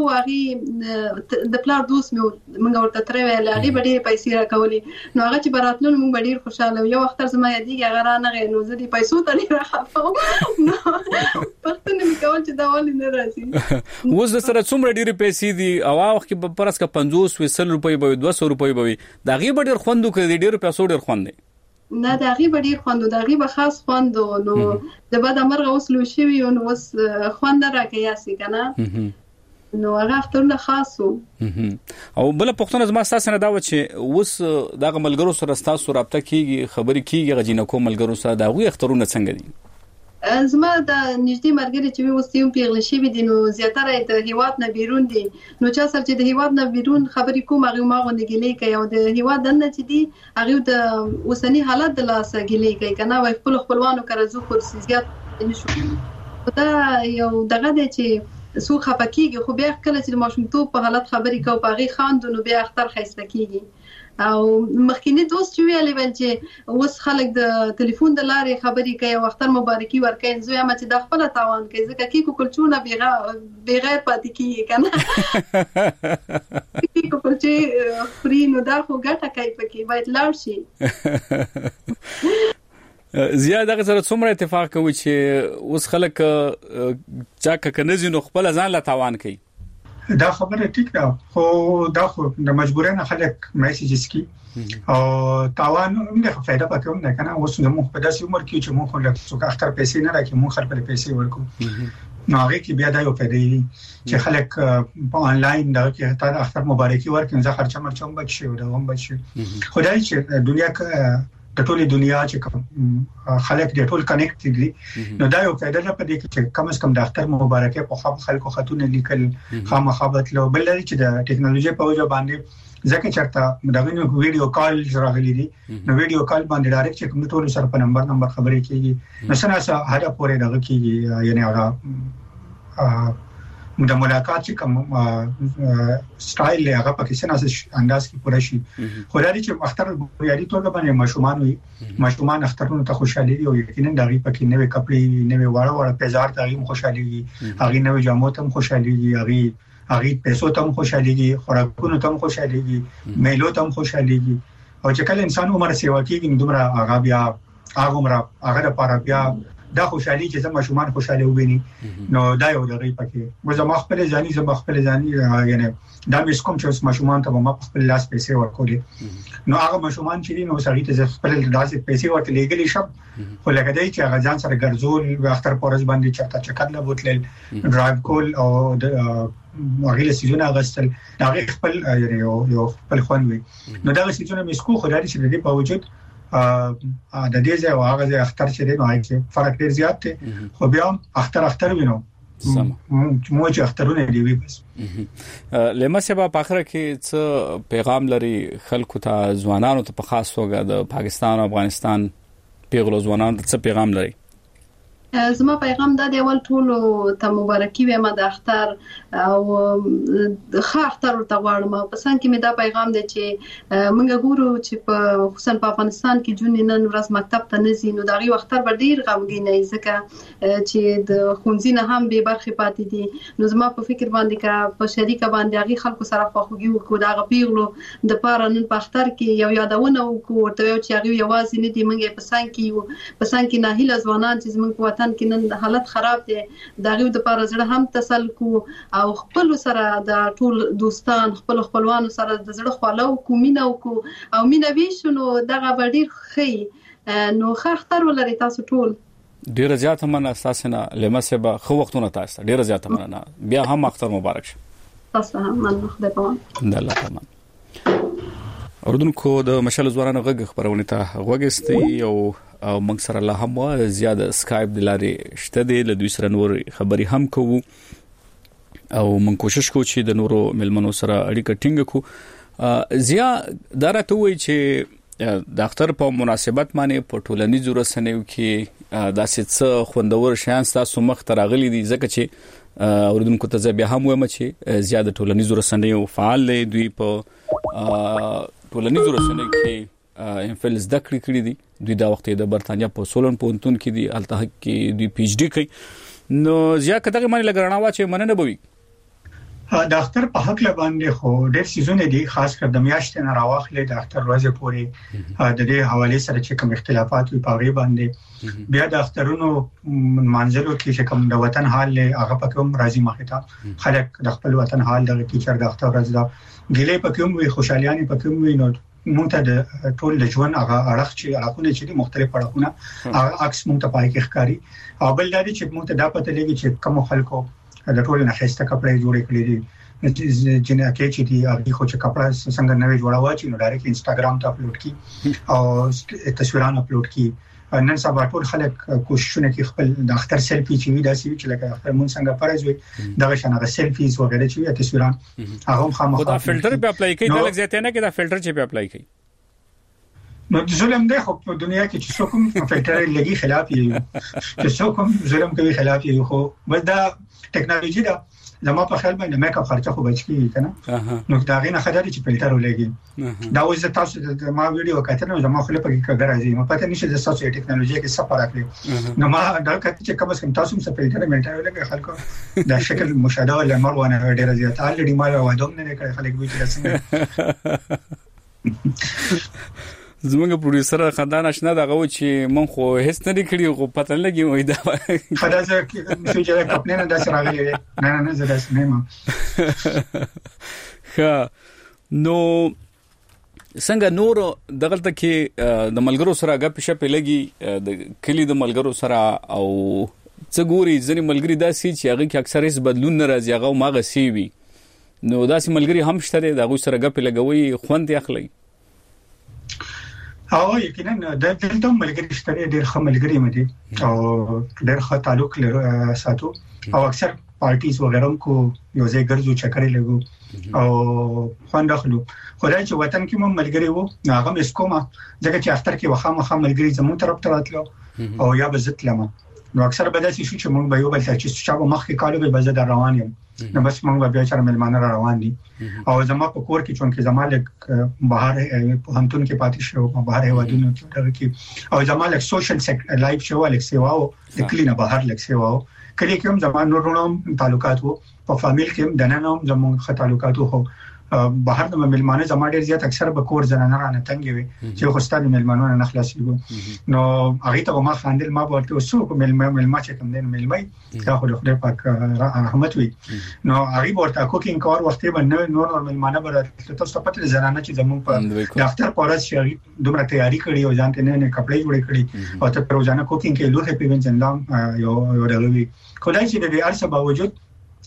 واغي د پلان دوست مې موږ ورته تر ویل هغه به ډېر پیسې راکولې نو هغه چې براتلون موږ ډېر خوشاله یو اختر زما یادېږي هغه را نه نو زه دې پیسو ته نه راخافم نو پښتون می کول چې دا والی نه راځي وز سره څومره ډېر پیسې دي او وخت کې پرس کا پنځوس وسل روپۍ به دوه سوه روپۍ به دا غي ډېر خوندو کې ډېر پیسو ډېر خوند دی نه دا غي ډیر خوندو دا غي به خاص خوندو نو د بعد امر غوسلو شوی نو وس خوند راکیا سي کنه نو هغه اخترونه خاصو او بل پښتون زما تاسو نه دا و چې وس دغه ملګرو سره تاسو رابطه کیږي خبرې کیږي غجینه کو ملګرو سره دا غوي اخترونه څنګه دي زما د نږدې مرګري چې وستیم پیغلی شي دي نو زیاتره د هیواد نه بیرون دي نو چا سره چې د هیواد نه بیرون خبرې کوم هغه ما غونډه ګلې کوي او د هیواد نه چې دي هغه د وسنی حالت د لاسه ګلې کوي کنه وای خپل خپلوانو کرزو خو زیات نشو دا یو دغه د چې سو خپکیږي خو بیا کله چې ماشومتوب په حالت خبرې کوي په هغه خاندونو بیا اختر خسته کیږي او مخکینی دوست چې ویلې ول چې اوس خلک د ټلیفون د لارې خبرې کوي او اختر مبارکي ورکوي زه یم چې د خپل تاوان کوي ځکه کې کولچونه بیغه بغیر پاتې کیږي کنه کې کولچې فري نو دا خو ګټه کوي پکې باید لاړ شي زیاده سره څومره اتفاق کوي چې اوس خلک چا کنه نو خپل ځان لا تاوان کوي دا خبره ټیک ده خو دا خو د مجبورانه خلک میسجز کی او تاوان موږ فائدہ پکوم نه کنه اوس موږ په داسې عمر کې چې موږ له څوک اختر پیسې نه راکې موږ خپل پیسې ورکو نو هغه کې بیا دا یو فائدې دي چې خلک په انلاین دا کې تا اختر مبارکي ورکړي ځکه خرچه مرچوم بچي او دا هم بچي خدای چې دنیا کې د ټولې دنیا چې خلک د ټول کنیکټ دي نو دا یو فائدہ ده په دې کې چې کم از کم د اختر مبارکي په خپل خلکو خاتون لیکل خامخابت لو بل لري چې د ټکنالوژي په وجه باندې ځکه چرته دغه نو ویډیو کال راغلي دي نو ویډیو کال باندې ډایرکټ چې کوم ټول سره په نمبر نمبر خبرې کیږي نو څنګه هدا پورې دغه کیږي یعنی هغه د ملاقات چې کوم سټایل له هغه پکې څنګه انداز کې پوره شي خو دا چې اختر یاري توګه باندې مشومان وي مشومان اخترونو ته خوشالي دي او یقینا دغه پکې نوې کپڑے نوې واړه واړه پیزار ته هم خوشالي دي هغه نوې جامو ته هم خوشالي دي هغه هغه پیسو ته هم خوشالي دي خوراکونو ته هم خوشالي دي میلو ته هم خوشالي دي او چې کله انسان عمر سیوا کوي دومره هغه بیا هغه عمر هغه لپاره بیا دا خوشالي چې زما شومان خوشاله وبیني نو دا یو دغه پکې مزه ما خپل ځاني زما خپل ځاني یعنی دا مې کوم چې ما شومان ته ما خپل لاس پیسې ورکولې نو هغه شومان چې نو سړی ته خپل لاس پیسې ورته لګلې شم خو لکه دای چې هغه ځان سره ګرځول اختر پورز باندې چرته چکر لا بوتل ډرایو کول او هغه سيزونه غستل هغه خپل یو یو خپل خوان وي نو دا سيزونه مسکو خدای چې د دې په وجود ا د دې ځای او هغه ځای اختر چې دی نو هغه فرق ډیر زیات دی خو بیا اختر اختر وینو سم مو چې اخترونه دی وي بس لمه سبا په اخر کې څه پیغام لري خلکو ته ځوانانو ته په خاص توګه د پاکستان او افغانستان پیغلو ځوانانو ته څه پیغام لري زما پیغام دا دی ول ټول ته مبارکي وایم د اختر او ښه اختر ورته غواړم په سان کې مې دا پیغام دی چې موږ ګورو چې په خصوصا په افغانستان کې جون نن ورځ مکتب ته نه ځي نو دا غي اختر به ډیر غمګین نه ځکه چې د خونځینه هم به برخه پاتې دي نو زما په فکر باندې کا په شریکه باندې هغه خلکو سره خوږي وکړو دا غپیغلو د پاره نن په اختر کې یو یادونه وکړو ورته چې هغه یوازې نه دي موږ په سان کې یو په سان کې نه هیله ځوانان چې موږ وطن کې نن حالت خراب دي دا غو د پاره زړه هم تسل کو او خپل سره د ټول دوستان خپل خپلوانو سره د زړه خواله او کومینه او او مینه ویشنو دغه ډیر خي نو خاطر ولري تاسو ټول ډیر زیات مننه تاسو نه لمه سبا خو وختونه تاسو ډیر زیات مننه بیا هم اختر مبارک شه تاسو هم مننه خدای په د الله پامان اردوونکو د مشال ځوانانو غږ خبرونه ته غوږستي او او موږ سره الله هم زیاده اسکایپ د لارې شته دی له دوی سره نور خبري هم کوو او موږ کوشش کوو چې د نورو ملمنو سره اړیکه ټینګ کوو زیا درته وی چې د اختر په مناسبت باندې په ټولنیزو رسنیو کې داسې څه خوندور شیان تاسو مخ تراغلي دي ځکه چې اردوونکو ته بیا هم وایم چې زیاده ټولنیزو رسنیو فعال دي دوی په ټولنیزو رسنیو کې انفل زده کړې کړې دي دوی دا وخت د برتانیا په سولن پونتون کې دي الته کې دوی پی ایچ ډی کوي نو زیا کته باندې لګرانه وا چې مننه بوي د اختر په حق له باندې خو ډېر سيزونه دي خاص کر د میاشتې نه راوخلې د اختر ورځې پورې د دې حواله سره چې کوم اختلافات وي په غي باندې بیا د اخترونو منځلو کې چې کوم د وطن حال له هغه په کوم راځي مخه تا خلک د خپل وطن حال د ټیچر د اختر ورځ دا ګلې په کوم وي خوشاليانه په کوم وي نو مونږ ته د ټول د ژوند هغه اړخ چې علاقونه چې دي مختلف اړخونه هغه عکس مونږ ته پای کې ښکاری او بل دا چې مونږ ته دا پته لګي چې کوم خلکو د ټول نه خسته کپړې جوړې کړې دي جنہ کې چې دي هغه خو چې کپړه څنګه نوې جوړاوه چې نو ډایرکټ انستګرام ته اپلوډ کی او تصویرونه اپلوډ کی نن سبا ټول خلک کوششونه کوي خپل د اختر سیلفي چې وي دا چې لکه اختر مون څنګه فرض وي دا شانه سیلفیز وغیرہ چې یا تصویران هغه خامخا دا فلټر په اپلای کوي دا لږ زیات نه کې دا فلټر چې په اپلای کوي نو ظلم دی خو په دنیا کې چې څوک هم فلټر لګي خلاف یې چې څوک هم ظلم کوي خلاف یې خو بس دا ټیکنالوژي دا زما په خیال باندې میک اپ خرچه خو بچ کیږي کنه نو دا غینه خدای چې فلټر ولګي دا اوس تاسو د ما ویډیو کتنه زما خو په کې راځي ما پته نشي د تاسو ټیکنالوژي کې څه فرق دی نو ما دا کته چې کوم څه تاسو څه فلټر ملټر ولګي خلکو دا شکل مشاهده ولا مروانه ډیره زیات الډی ما وادوم نه کړی خلک وی چې څنګه زمونږ پروډوسر خدان آشنا دغه و چې مون خو هیڅ نه کړی خو پته لګي وای دا خدای زه چې خپل نه د سره غلي نه نه زه داس نه ما ها نو څنګه نور دغلته کې د ملګرو سره غپ شپ لګي د کلی د ملګرو سره او څه ګوري ځنی ملګری داسي چې هغه کې اکثر هیڅ بدلون نه راځي هغه ماغه سی وي نو داسي ملګری هم شته دغه سره غپ لګوي خوند اخلي او یقینا د دلته ملګری شته ډېر ښه ملګری مې دي او ډېر ښه تعلق لري ساتو او اکثر پارټیز وغیرہ کو یو ځای ګرځو چکرې لګو او خوند اخلو خدای چې وطن کې مو ملګری وو هغه مې سکوما ځکه چې اختر کې وخا مخه ملګری زموږ طرف ته راتلو او یا بزت لمه نو اکثر به داسې شو چې موږ به یو بل ته چې چا مخ کې کالو به بزد روان یم نو بس موږ بیا چر ملمانه روان دي او زما په کور کې چون کې زما لک بهر په همتون کې پاتې شو په بهر هوادونو کې کې او زما لک سوشل لایف شو لک سیواو د کلینه بهر لک سیواو کله کوم زما نورونو تعلقات وو په فامیل کې دننه زموږ خ تعلقات وو بهر د ملمانه زما ډیر زیات اکثر به کور زنانه رانه تنګ وي چې خو ستاسو ملمانو نه خلاصيږي نو هغه ته ما خاندل ما ورته وسو ملما ملما چې کوم دین ملمای دا خو خدای پاک رحمت وي نو هغه ورته کوکینګ کار وخت باندې نور نور ملمانه برته تاسو پته زنانه چې زمون په دفتر پورز شي دومره تیاری کړی او ځان ته نه نه کپڑے جوړ کړی او ته پروژانه کوکینګ کې لوه پیوین ځندام یو یو ډلوي خدای چې د هر څه باوجود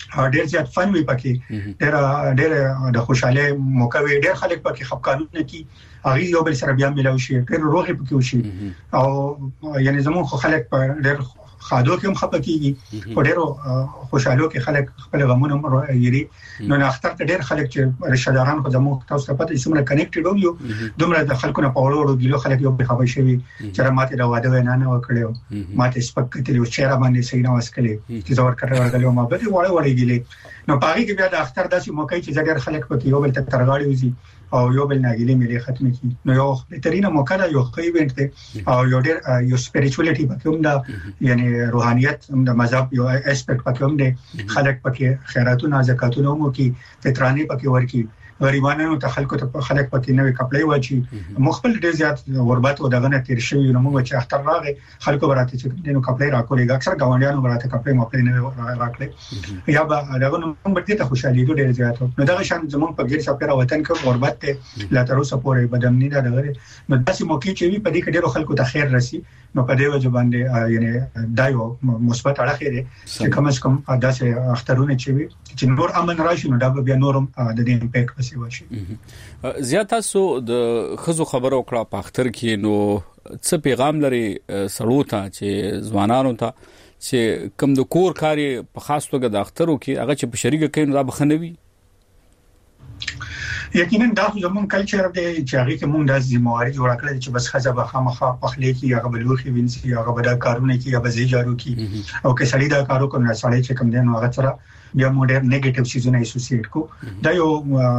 ډېر زیات فن وي پکې ډېر ډېر د خوشاله موقع وي ډېر خلک پکې خپقانونه کی هغه یو بل سره بیا ملو شي ډېر روغي پکې وشي او یعنی زموږ خلک په ډېر خادو کې هم خپکیږي په ډېرو خوشاله کې خلک خپل غمونه یری نو اختر ته ډېر خلک چې رشتہ داران خو زموږ تاسو ته پته چې موږ کنیکټډ یو دومره د خلکو نه په وړو ګلو خلک یو په خبر شوي چې ماته دا واده نه نه وکړو ماته سپک کتلی او چیرې باندې سینه واسکلې چې زور کړو ورغلو ما به وړه وړه ګلې نو پاره کې بیا د اختر داسې موقع چې ډېر خلک پکې یو بل ته ترغاړي وزي او یو بل ناګلې ملي ختم کی نو یو بهترینه موقع ده یو ښه ایونت دی او یو ډېر یو سپیریچوالټي پکې هم ده یعنی روحانيت هم د مذهب یو اسپیکټ پکې هم دی خلک پکې خیراتونه زکاتونه هم کوي فطراني پکې ورکی غریبانو ته خلکو ته خلک پکې نوې کپړې واچي مخبل ډېر زیات غربت او دغه نه تیر شوی نو موږ چې اختر راغی خلکو براته چې دینو کپړې راکولې اکثر گاونډیانو براته کپړې مپلې نه راکړې یا به دغه نو موږ ته خوشالي ډېر زیات نو دغه شان زموږ په غیر سفر وطن کې غربت ته لا تر اوسه پورې بدمنی دا دغه نو داسې موقع چې وي په دې کې ډېر خلکو ته خیر راسي نو په دې وجه باندې یعنی دایو مثبت اړه خیره چې کم از کم داسې اخترونه چې وي چې نور امن راشي نو دا بیا نورم د دې امپیکټ وسی وشي زیات تاسو د خزو خبرو کړه په اختر کې نو څه پیغام لري سړو ته چې ځوانانو ته چې کم د کور کاری په خاص توګه د اخترو کې هغه چې په شریګه کې نو دا بخنوي یقینا دا زموږ کلچر دی چې هغه کې موږ د ذمہواری جوړ کړل چې بس خزه به خامخا پخلي کې هغه بلوخي وینسي هغه به دا کارونه کې یا به زیجارو کې او کې سړی دا کارو کوي نه سړی چې کم دی نو هغه سره بیا موږ ډېر نیگیټیو سيزونه اسوسییټ کو دا یو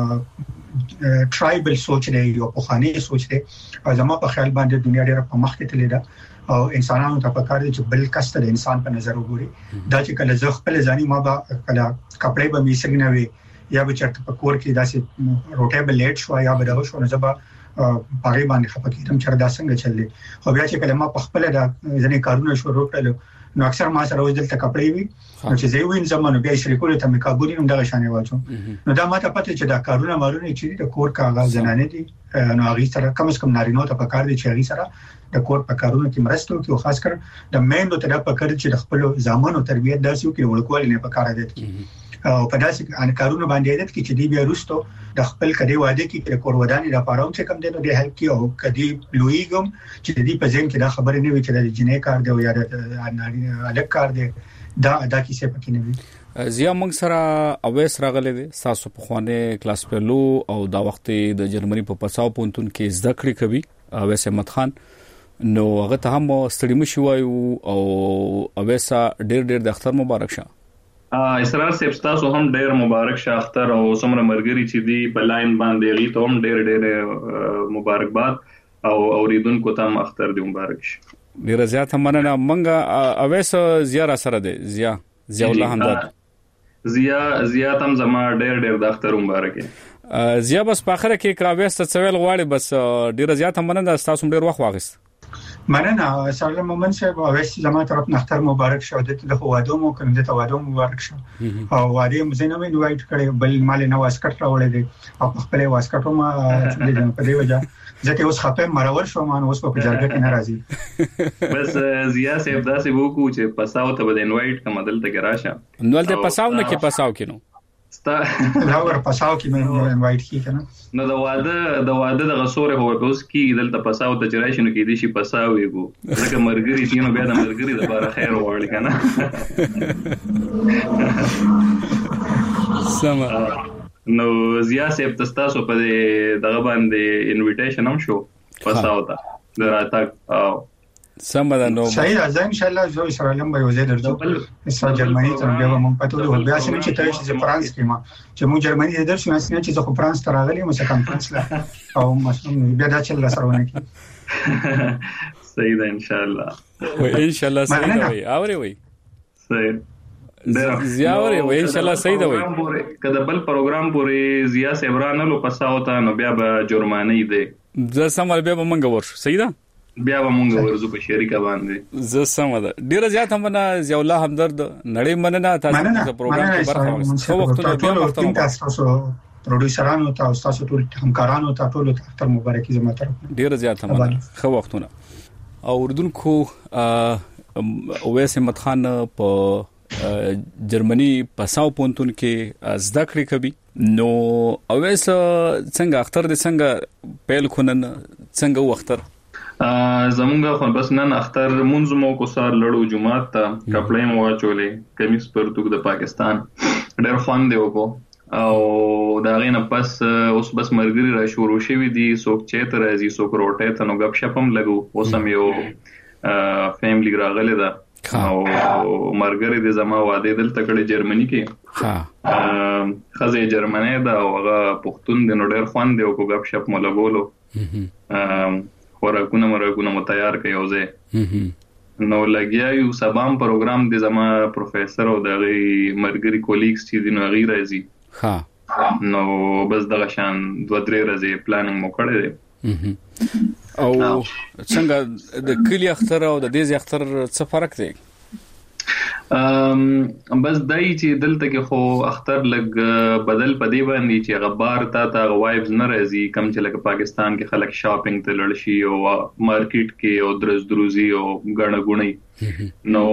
ټرایبل سوچ دی یو پخوانی سوچ دی او زموږ په خیال باندې دنیا ډېر په مخ کې تللی ده او انسانانو ته پکار دي چې بل کس ته انسان په نظر وګوري دا چې کله زه خپل ځاني ما به کله کپڑے به میسرګ نه وي یا به چرته په کور کې داسې روټیبل لیټ شو یا به دا شو نه زبا پاره باندې خپکیدم چې دا څنګه چللی خو بیا چې کله ما په خپل دا ځنې کارونه شروع کړل نو اکثر ما سره وځل ته کپړې وي نو چې زه وین زمانو بیا شریکول ته مې کابونی نوم دغه شانې واچو نو دا ماته پته چې دا کارونه مارونه چې د کور کاغذ زنانه دي نو هغه سره کم از کم نارینو ته پکار دي چې هغه سره د کور په کارونو کې مرسته وکړي او خاص کر د مین نو ته پکار دي چې د خپل ځامنو تربیت داسې وکړي ولکوال نه پکار دي او په داسې ان کارونه باندې عادت کې چې دی بیا روستو د خپل کډي واده کې د کور ودانې د پاره هم څه کم دی نو د هلپ کې او کډي لویګم چې دی په ځین کې دا خبره نه وي چې د جنې کار دی او یا د الګ کار دی دا ادا کیسه پکې نه وي زیا موږ سره اویس راغله دي تاسو په خوانه کلاس پهلو او دا وخت د جرمني په پساو پونتون کې زده کړې کوي اویس احمد خان نو هغه ته هم ستړي مشي وایو او اویسا ډېر ډېر د اختر مبارک شه اسرار صاحب تاسو هم ډېر مبارک شه اختر او څومره مرګري چې دی په لاین باندې غي ته هم ډېر ډېر مبارکباد او اوریدونکو ته هم اختر دی مبارک شه ډېر زیات مننه منګه اویس زیاره سره دی زیا زیا الله حمداد زیا زیا تم زما ډېر ډېر د اختر مبارک زیا بس په اخر کې کراويس ته څویل غواړي بس ډېر زیات مننه تاسو ډېر وخت واغست مننه سلام مومن صاحب اوس زما طرف نختر مبارک شه د واده مو کوم د واده مبارک شه او واده مزینه مې انوایټ کړي بل مال نو واسکټ راوړل دي او خپل واسکټ ما چې د په دی وجه ځکه اوس خپل مرور شو مان اوس په جرګه کې ناراضي بس زیا صاحب داسې وکړو چې پساو ته به انوایټ کوم دلته راشه نو دلته پساو نه کې پساو کینو ستا راور پساو کې مې انوایټ کی کنه نو د واده د واده د غسوره هو اوس کې دلته پساو ته چرای شنو کې دي شي پساو یو ځکه مرګري تینو بیا د مرګري د بار خیر وړل کنه سم نو زیا صاحب تاسو په دغه باندې انویټیشن هم شو پساو ته دراتک او سم ده نو صحیح ده ان شاء الله زه اسرائیل به وزیر درځو اسرائیل جرمني ته بیا مونږ پته ولې بیا چې چې ته چې فرانس کې ما چې مونږ جرمني ته درځو نه چې زه خو فرانس ته راغلی مې څه کانفرنس لا او مسلمان بیا دا چې لا سرونه کې صحیح ده ان شاء الله و ان شاء الله صحیح ده وي اوري وي صحیح زیا اوري وي ان شاء الله صحیح ده وي کله بل پروګرام پورې زیا سیبرانه لو پساو ته نو بیا به جرمانه دی زه سمول بیا به مونږ ورشو صحیح ده بیا به مونږ ورزو په شریکه باندې زه سم ده ډیره زیات هم نه زیا الله همدرد نړۍ مننه تاسو د پروګرام کې برخه واخیسته خو وختونه بیا وخت تاسو پروډوسرانو ته او تاسو ټول همکارانو ته ټول تر مبارکي زما طرف ډیره زیات هم خو وختونه او اردن کو اویس احمد خان په جرمني پساو پونتون کې زده کړې کوي نو اوس څنګه اختر د څنګه پیل کونن څنګه وختر زمونږه خو بس نن اختر مونږ مو کو سار لړو جمعه ته کپړې مو واچولې کمیس پرتګ د پاکستان ډېر خوان دی وکړو او دا غینه پس اوس بس مرګري را شروع شوی دی څوک چې تر ازي څوک روټه ته نو غب شپم لګو اوس هم یو فیملی راغله ده او مرګري د زما واده دلته کړي جرمني کې ها خزه جرمني دا او هغه پښتون د نو ډېر خوان دی او غب شپ مو لګولو خوراکونه مرګونه مو تیار کړي او زه نو لګیا یو سبام پروګرام د زما پروفیسور او د مرګري کولیګز چې د نو غیر راځي ها نو بس دغه شان دوه درې ورځې پلانینګ مو کړی دی او څنګه د کلی اختر او د دې اختر څه فرق دی ام بس دای چې دلته کې خو اختر لګ بدل پدی باندې چې غبار تا تا وایبز نه راځي کم چې لکه پاکستان کې خلک شاپینګ ته لړ شي او مارکیټ کې او درز دروزي او غړ غونی نو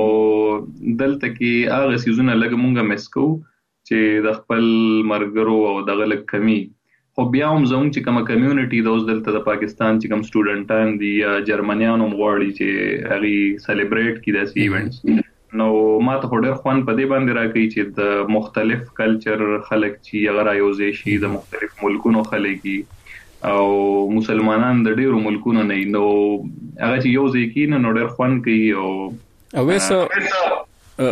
دلته کې هغه سيزونه لګ مونږه مسکو چې د خپل مرګرو او دغه لګ کمی خو بیا هم زموږ چې کومه کمیونټي د اوس دلته د پاکستان چې کوم سټوډنټان دي یا جرمنیانو مغواړي چې هغه سلیبریټ کړي د ایونټس نو ما ته ډېر خوان په دې باندې راکړي چې د مختلف کلچر خلک چې هغه رايوځي شي د مختلف ملکونو خلک او مسلمانان د ډېرو ملکونو نه نو هغه چې یو ځای کې نو ډېر خوان کوي او اوس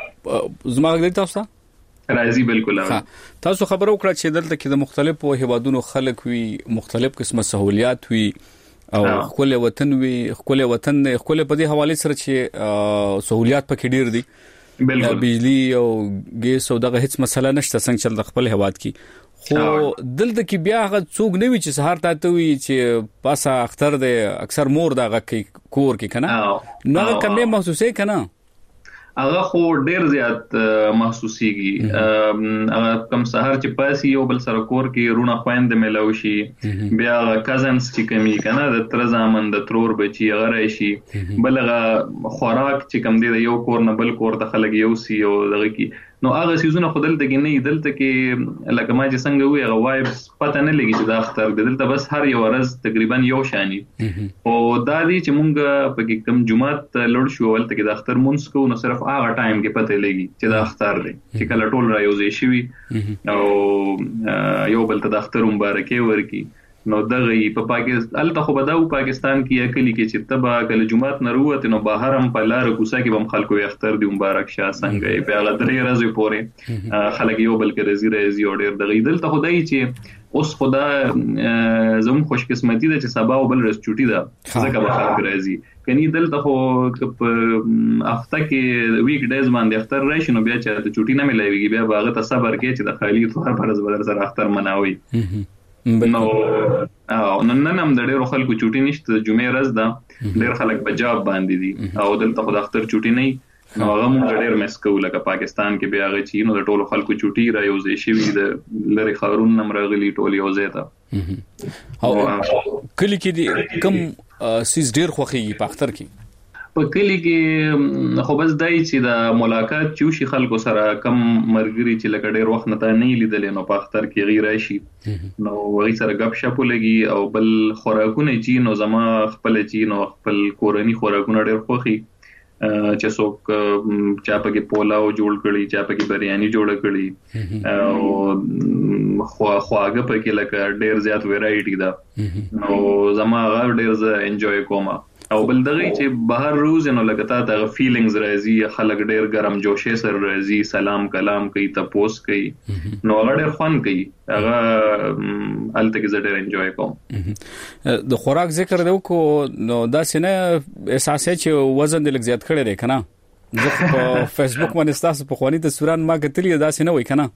زما غږ تاسو راځي بالکل تاسو خبرو کړه چې دلته کې د مختلفو هیوادونو خلک وي مختلف قسمه سہولیات وي او خپل وطن وي خپل وطن خپل په دې حواله سره چې سہولیات پکې ډیر دي بالکل بجلی او ګیس او دغه هیڅ مسله نشته څنګه چې د خپل هواد کې خو دلته کې بیا هغه څوک نه وي چې سهار ته وي چې پاسه اختر دی اکثر مور دغه کې کور کې کنه نو کومه محسوسه کنه هغه خو ډیر زیات محسوسيږي هغه کم سحر چې پاسي یو بل سره کور کې رونه خويند ملاوي شي بیا کزنز چې کمی کنه د تر زامن د ترور بچي غره شي بلغه خوراک چې کم دی یو کور نه بل کور ته خلک یو سی او دغه کې نو هغه سيزونه خدل ته کې نه دلته کې لکه ما چې څنګه وي هغه وایبس پته نه لګي چې دا اختر دلته بس هر یو ورځ تقریبا یو شانی او دا دي چې مونږ په کې کم جمعه لړ شو ولته کې د اختر مونږ کو نو صرف هغه ټایم کې پته لګي چې دا اختر دی چې کله ټول رايوځي شي او یو بل ته د اختر مبارکي ورکی نو دغه په پاکستان الته خو بداو پاکستان کې اکلی کې چې تبا کله جمعه نروت نو بهر هم په لار کوسه کې بم خلکو اختر دی مبارک شه څنګه په هغه درې ورځې پورې خلک یو بل کې رزي رزي اور ډېر دغه دلته خدای چې اوس خدا زم خوش قسمتي ده چې سبا او بل رس چټي ده ځکه به خلک راځي کني دلته خو په هفته کې ویک ډیز باندې اختر راشي نو بیا چې د چټي نه ملایوي بیا باغه ته صبر کې چې د خالی تور فرض بدل سره اختر مناوي نو او نن هم د ډېرو خلکو چټي نشته جمعې ورځ ده ډېر خلک بجاب باندې دي او دلته خو د اختر چټي نه نو هغه موږ ډېر مسکو لکه پاکستان کې بیا هغه چې نو د ټولو خلکو چټي را یوځي شي د لری خارون نم راغلي ټول یوځي ته او کلی کې دي کم سیس ډېر خوخي په اختر کې په کلی کې خو بس دای چې د ملاقات چوشي خلکو سره کم مرګري چې لکه ډېر وخت نه تا نه لیدل نو په اختر کې غیر راشي نو وغي سره غب شپ لګي او بل خوراکونه چې نو زما خپل چې نو خپل کورنی خوراکونه ډېر خوخي چې څوک چا پکې پولاو جوړ کړي چا پکې بریاني جوړ کړي او خو خواږه پکې لکه ډېر زیات ویرایټي ده نو زما غږ ډېر ز انجوای کوم او بل دغه چې بهر روز نو لګتا دا فیلینګز راځي خلک ډېر ګرم جوشه سره راځي سلام کلام کوي تپوس کوي نو هغه ډېر خوان کوي هغه الته کې ډېر انجوای کوم د خوراک ذکر دیو کو نو دا سینه احساس چې وزن د لږ زیات کړي دی کنه زه په فیسبوک باندې تاسو په خواني تصویران ما کتلې دا سینه وای کنه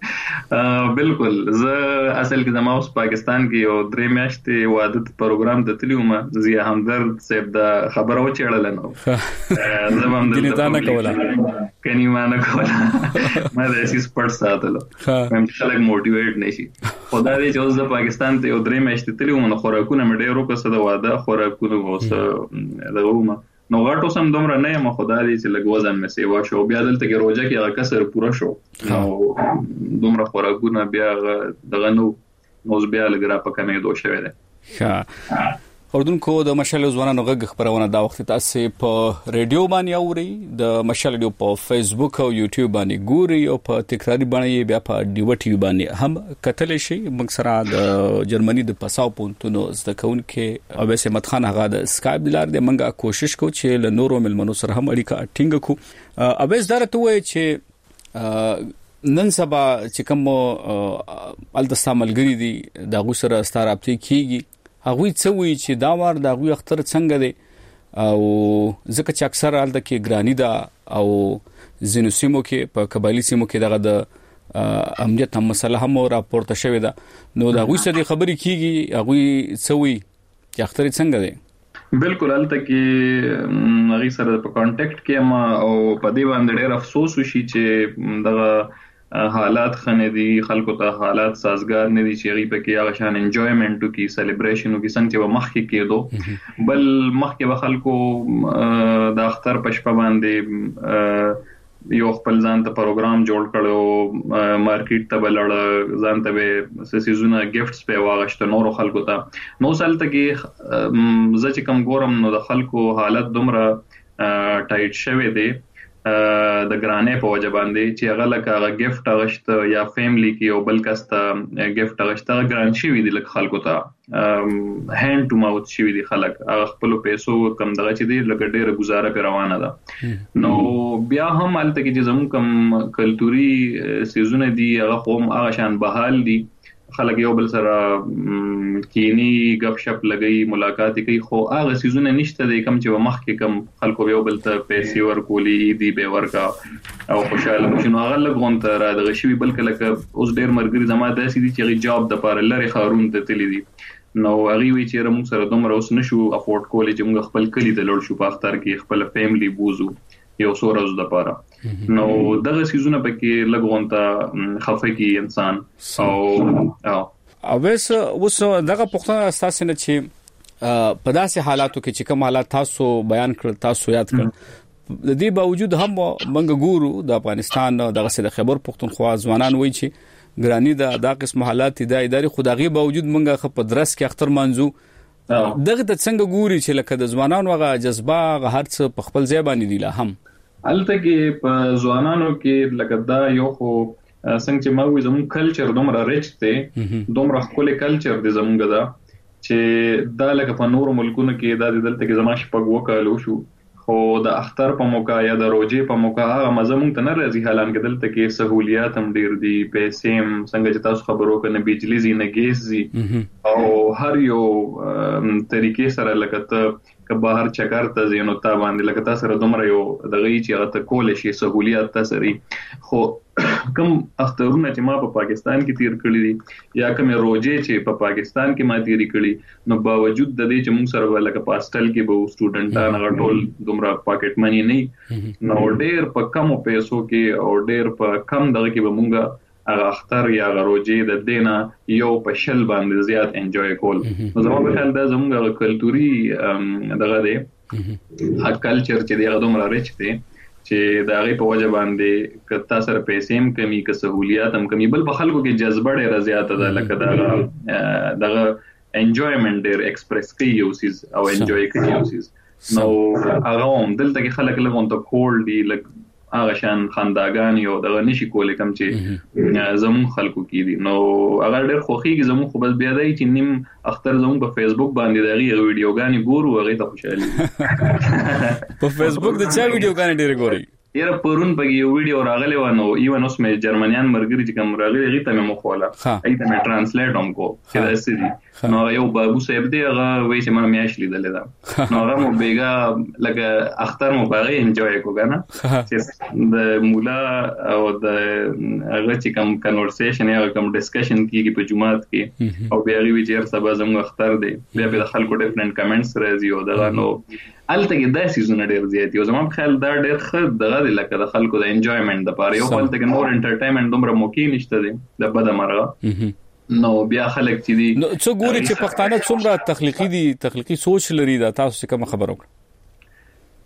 بالکل زه اصل کې د ماوس پاکستان کې یو درې میاشتې واده پروګرام ته تللی وم زه همدرد صاحب دا خبره و چېړل نو زه هم دلته نه کوله کني ما نه کوله ما د اسی سپورت ساتلو هم خلک موټیویټ نشي خدای دې چې زه پاکستان ته یو درې میاشتې تللی وم نو خوراکونه مې ډېر وکړه د واده خوراکونه وسه دغه نو غټو سم دومره نه یم خدای دې چې لږ وزن مې سیوا شو بیا دلته کې روزه کې هغه کسر پوره شو نو دومره خوراکونه بیا دغه نو نو بیا لږ را پکې دوه شوی دی ښه اوردونکو د مشال ځوانانو غږ خبرونه دا وخت تاسو په ریډیو باندې اوري د مشال ریډیو په فیسبوک او یوټیوب باندې ګوري او په تکراری باندې بیا په ډیو ټي وی باندې هم کتل شي موږ سره د جرمني د پساو پونتونو زده کوونکې اوبه سمت خان هغه د سکایپ دلار د منګه کوشش کو چې له نورو ملمنو سره هم اړیکه ټینګ کو اوبه زدارته وای چې نن سبا چې کوم التساملګری دي د غوسره ستارابتي کیږي هغه څه وی چې دا وار د هغه اختر څنګه دی او ځکه چې اکثر حالت کې ګرانی دا او زینو سیمو کې په قبایلی سیمو کې دغه د امنیت هم مسله هم راپورته شوې ده نو دا غوښه د خبرې کیږي هغه څه وی چې اختر څنګه دی بالکل البته کې هغه سره په کانټیکټ کې ما او په دې باندې ډېر افسوس وشي چې دغه حالات خنه دي خلکو ته حالات سازگار نه دي چې غي پکې هغه شان انجوایمنت کی سلیبریشن کی څنګه چې مخ کې کېدو بل مخ کې به خلکو د اختر پښپ باندې یو خپل ځان ته پروګرام جوړ کړو مارکیټ ته بلړ ځان ته به سيزونه گیفټس په واغشت نورو خلکو ته نو سالته کې زه چې کوم ګورم نو د خلکو حالت دومره ټایټ شوه دي د ګرانې په وجه باندې چې هغه لکه هغه گیفټ غشت یا فیملی کې او بل کسته گیفټ غشت ګران شي وي د خلکو ته هاند ټو ماوث شي وي د خلک خپل پیسو کم دغه چې دی لکه ډېر گزاره په روانه ده نو بیا هم الته کې چې زموږ کم کلتوري سيزونه دي هغه قوم هغه شان بحال دي خلک یو بل سره کینی غپ شپ لګي ملاقات کوي خو هغه سيزونه نشته د کم چې مخ کې کم خلکو یو بل ته پیسې ورکولي دی به ورکا او خوشاله مشنو هغه لګون ته را دغه شی بلکې لکه اوس ډېر مرګري زما داسې دي چې جاب د پاره لري خارون ته تللی دي نو هغه وی چې موږ سره دومره اوس نشو افورد کولای چې موږ خپل کلی ته لوړ شو په اختر کې خپل فیملی بوزو یو څو ورځې د پاره نو دغه سيزونه پکې لګونته خفه کی انسان او او اوس اوس دغه پختنه اساس نه چې په داسې حالاتو کې چې کوم حالات تاسو بیان کړ تاسو یاد کړ د دې باوجود هم منګ ګورو د افغانستان دغه سره خبر پختونخوا ځوانان وایي چې ګرانی د دا قسم حالات د اداري خدایي باوجود منګه خپ درس کې اختر منځو دغه د څنګه ګوري چې لکه د ځوانانو غا جذبه غ هرڅ په خپل ځای باندې دی لا هم الته کې په ځوانانو کې لکه دا یو خو څنګه چې موږ زموږ کلچر دومره ریچ دی دومره خپل کلچر دی زموږ دا چې دا لکه په نورو ملکونو کې دا دلته کې زما شپږ وکالو شو خو د اختر په موقع یا د روزې په موقع هغه مزه مونږ ته نه راځي حالان کې دلته کې سہولیات هم ډیر دي پیسې هم څنګه چې تاسو خبرو کنه بجلی زی نه ګیس زی او هر یو طریقې سره لکه ته که بهر چکر ته زینو تا باندې لکه تاسو سره دومره یو دغه چې هغه ته کول شي سہولیات تاسو لري خو کوم اخترونه چې ما په پاکستان کې تیر کړی دي یا کوم روزې چې په پاکستان کې ما تیر کړی نو باوجود د دې چې موږ سره لکه پاستل کې به سټوډنټان غټول دومره پاکټ منی نه نو ډېر په کم پیسو کې او ډېر په کم دغه کې به موږ هغه اختر یا روزې د دینا یو په شل باندې زیات انجوای کول نو زموږ په خیال دا زموږ کلتوري دغه دی هغه کلچر چې دی هغه دومره ریچ دی چې دا غي په وجه باندې کتا سره پیسې هم کمی که سہولیات هم کمی بل په خلکو کې جذبه ډېر زیات ده لکه دا دغه انجوایمنت ډېر ایکسپریس کوي یو سیز او انجوای کوي یو سیز نو هغه هم دلته کې خلک لګون ته کول دی لکه هغه شان خنداګان یو دغه نشي کولای کوم چې زمون خلکو کې دي نو هغه ډېر خوخيږي زمون خو بس بیا دی چې نیم اختر زمون په فیسبوک باندې دغه ویډیوګانی ګورو هغه ته خوشاله په فیسبوک د چا ویډیوګانی ډېر ګوري یره پرون په یو ویډیو راغلی و نو ایون اوس مې جرمنیان مرګري چې کوم راغلی هغه ته مې مخوله ایته مې ترانسلیټ هم کو چې دا سړي نو یو بابو صاحب دی هغه وایي چې ما میاش لیدل دا نو هغه مو بیګا لکه اختر مو باغی انجوای کو کنه چې د مولا او د هغه چې کوم کنورسیشن یا کوم ډسکشن کیږي په جمعات کې او بیا وی چې سبا زموږ اختر دی بیا په خلکو ډیفرنٹ کمنټس راځي او دا نو الته کې دا سيزونه ډېر زیات یو زموږ خیال دا ډېر ښه دغه دی لکه د خلکو د انجوایمنت لپاره یو بل ته نور انټرټینمنت دومره موقع نشته دی د بده مرغه نو بیا خلک چې دي نو څو ګوري چې پښتانه څومره تخلیقي دي تخلیقي سوچ لري دا تاسو کوم خبرو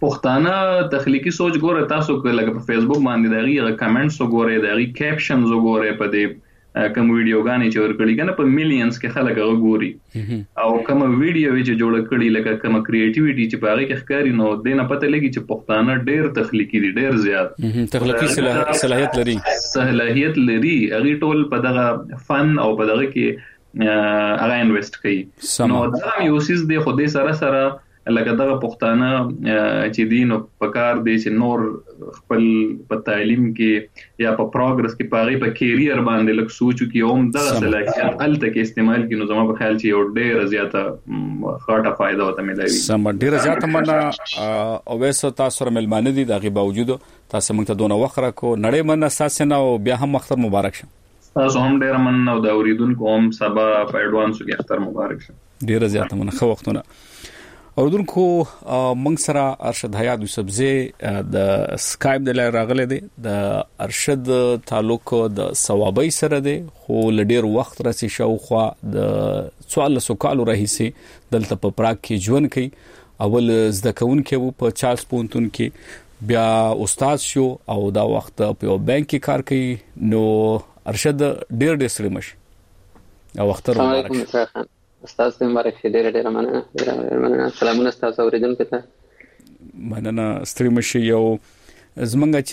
پښتانه تخلیقي سوچ ګوره تاسو لکه په فیسبوک باندې دغه کمنټس وګورئ دغه کیپشنز وګورئ په دې کوم ویډیوګانې چې ورکړي کنه په میلیونز کې خلک وګوري او کوم ویډیو چې جوړ کړي لکه کوم کریټیویټي چې باغې کې ښکاری نو دینه پته لګي چې پښتانه ډېر تخلیقي دي ډېر زیات تخلیقي صلاحیت لري صلاحیت لري هغه ټول په دغه فن او په دغه کې هغه انویسټ کوي نو دا یو سیس دی خو دې سره سره لکه دغه پښتانه چې دین او پکار دي چې نور خپل په تعلیم کې یا په پروګرس کې پاره په کیریر باندې لکه سوچو کې هم دغه صلاحیت الته کې استعمال کینو زما په خیال چې یو ډېر زیاته خاطه فائدہ وته ملایوي سم ډېر زیاته مننه او وسو تاسو سره ملمانه دي دغه باوجود تاسو موږ ته دونه وخت راکو نړۍ مننه ساسنه او بیا هم اختر مبارک شه تاسو هم ډېر مننه او دا اوریدونکو هم سبا په اډوانس کې اختر مبارک شه ډېر زیاته مننه خو وختونه اوردونکو منګ سره ارشد حیات یوسفزی د سکایپ د لاره راغله دي د ارشد تعلق د ثوابي سره دي خو لډیر وخت راسي شاوخوا د سوال سوکالو رئیسي دلته په پراګ کې ژوند کوي اول زده کوونکی وو په چارلز پونتون کې بیا استاد شو او دا وخت په بانک کې کار کوي نو ارشد ډیر ډیر سره مشي او وخت مبارک استاد ته مبارک شه ډېر ډېر مننه مننه سلامونه تاسو اوریدونکو ته مننه ستړي مشي یو زمونږ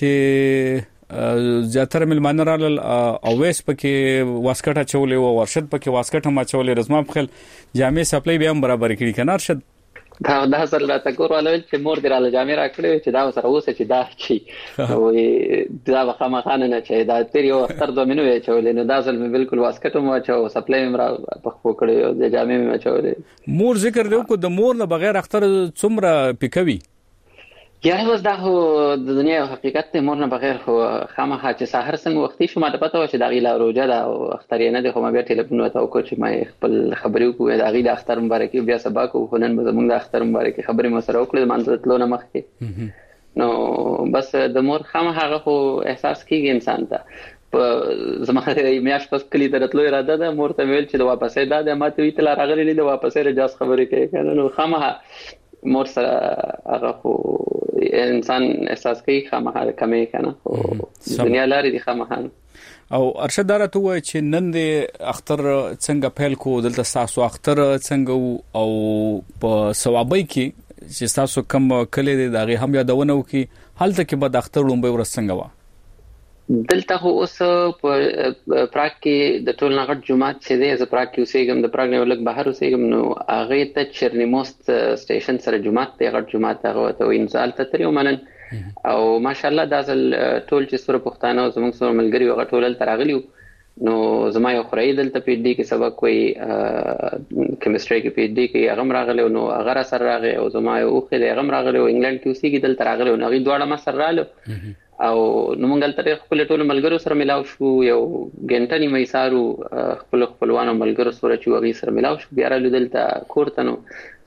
چې زیاتره ملمانه رال او ویس پکې واسکټه چولې او ورشد پکې واسکټه ما چولې رزما په خل جامع سپلای به هم برابر کړي کنه ارشد دا د حاصل را تکور ولول چې مور دراله جامع را کړې چې دا سره اوسه چې دا چی او دا وخامه خانه نه چې دا تیر یو اختر دوه منو چولې نو دا اصل مې بالکل واسکټه مو چاو سپلای مې را په خو کړې د جامع مې چولې مور ذکر دیو کو د مور نه بغیر اختر څومره پکوي یاره اوس دا خو د دنیا حقیقت ته مور نه بغیر خو خامخا چې سحر څنګه وختي شو ماته پته و چې دا غیلا روزه دا او اختر یې نه دی خو ما بیا ټلیفون وته او چې ما خپل خبرې کوې دا غیلا اختر مبارکي بیا سبا کو خنن به زمونږ د اختر مبارکي خبرې مو سره وکړه مانځه تلو نه مخکې نو بس د مور خامخا خو احساس کیږي انسان ته په زموږه میاش پس کلی درتلو اراده ده مور ته ویل چې د واپسې دا د ماته وی تل راغلی نه د واپسې رجاس خبرې کوي کنه نو خامخا مور سره هغه خو انسان احساس کوي خامخا کمې کنه خو دنیا لاري دي خامخا او ارشد داره تو چې نن د اختر څنګه پیل کو دلته تاسو اختر څنګه او په ثوابي کې چې تاسو کم کلی دی دا هم یادونه وکي حالته کې به د اختر لومبه ورځ څنګه و دلته خو اوس په پراګ کې د ټول نغټ جمعات چې دی ز پراګ کې اوسېږم د پراګ نه ولک بهر اوسېږم نو هغه ته چرنیموست سټیشن سره جمعات ته غټ جمعات هغه ته وینځال ته تر یو منن او ماشاءالله دا ځل ټول چې سره پښتانه او زموږ سره ملګری وغه ټول تر راغلیو نو زما یو خړې دلته پی ډی کې سبق کوي کیمستري کې پی ډی کې هغه راغلی نو هغه سره راغی او زما یو خې هغه راغلی او انګلند کې اوسېږي دلته راغلی نو هغه دواړه ما سره رالو او نو مونږ تل خپل ټول ملګرو سره ملاو شو یو ګنټه نیمه سارو خپل خپلوانو ملګرو سره چې وغي سره ملاو شو بیا رالو دلته کورته نو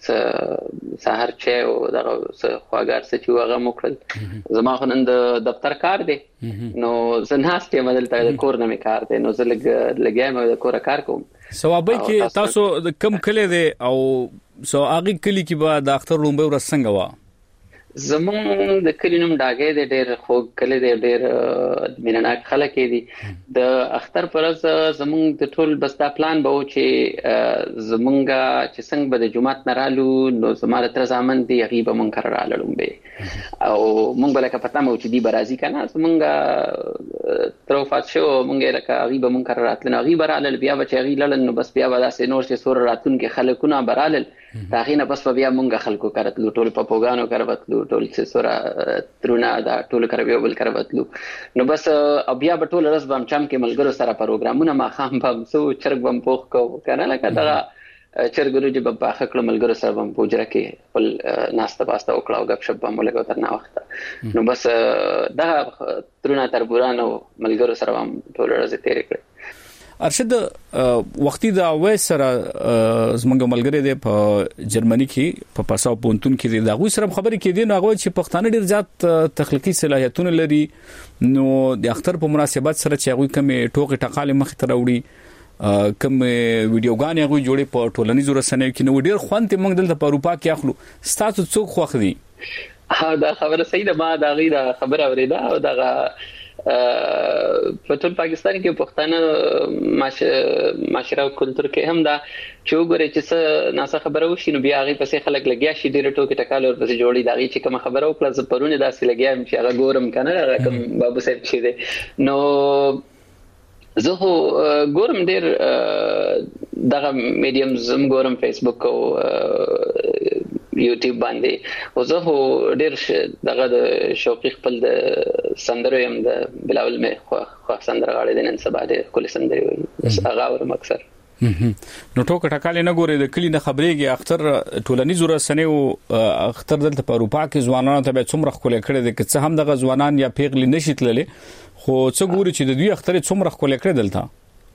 سحر چه او دغه خواګار څه چې هغه موکل زما خو نن د دفتر کار دی نو زنهاسته مدلته د کور نه می کار دی نو زه لګ لګایم د کور کار کوم ثوابي کې تاسو کم کلی دی او سو هغه کلی کې به د اختر لومبه ورځ څنګه و زمون د کلینوم داګه د ډېر خوږ کلی د ډېر مینناک خلک دي د اختر پرز زمون د ټول بستا پلان به و چې زمونږه چې څنګه به د جمعات نرالو نو زماره تر ځامن دی غیبه مون کرالم به او مونږ بل کا پتا مو چې دی برازي کنه زمونږه تروفات شو مونږه لکه غیبه مون کراتل نه غیبه رالل بیا به چې غیلل نو بس بیا ودا سه نور چې سور راتون کې خلکونه برالل تاغینه بس بیا مونږه خلکو کرتلو ټول په پوګانو کربتلو ټول څه سره ترونه دا ټول کروي بل کربتلو نو بس بیا به ټول رس بم چم کې ملګرو سره پروګرامونه ما خام بم سو چرګ بم پوخ کو کنه لکه دا چرګرو چې بم پاخه کړو ملګرو سره بم پوجره کې خپل ناشته پاسته وکړو او غب شپ بم لګو تر نه وخت نو بس دا ترونه تربورانو ملګرو سره بم ټول رس تیرې کړې ارشد وختي دا وې سره زمونږ ملګری دی په جرمني کې په پاساو پونتون کې دا غوي سره خبرې کې دي نو هغه چې پښتانه ډیر زیات تخلیقي صلاحیتونه لري نو د اختر په مناسبت سره چې هغه کوم ټوکې ټقال مخ ته راوړي کوم ویډیوګانې هغه جوړې په ټولنیزو رسنیو کې نو ډیر خوند موږ دلته په اروپا کې اخلو ستاسو څوک خوښ دي ها دا خبره صحیح ده. ما دا غي دا خبره اوریدا او دا په ټول پاکستان کې پښتانه معاشره او کلچر کې هم دا چې وګوري چې څه ناسه خبره وشي نو بیا هغه پسې خلک لګیا شي ډېر ټوکې ټکال ور پسې جوړي دا غي چې کوم خبره او پلس پرونه داسې لګیا چې هغه ګورم کنه هغه کوم بابو صاحب شي دي نو زه هو ګورم ډېر دغه میډیمز هم ګورم فیسبوک او یوټیوب باندې او زه هو ډېر دغه د شوقي خپل د سندرو يم د بلاول مې خو خو سندره غاړې د نن سبا د کل سندري وي هغه ورم اکثر نو ټوک ټکال نه ګوري د کلی نه خبرېږي اختر ټولنیزو رسنیو اختر دلته په اروپا کې ځوانانو ته به څومره خولې کړي دي چې هم دغه ځوانان یا پیغلي نشیتللې خو څه ګوري چې د دوی اختر څومره خولې کړي دلته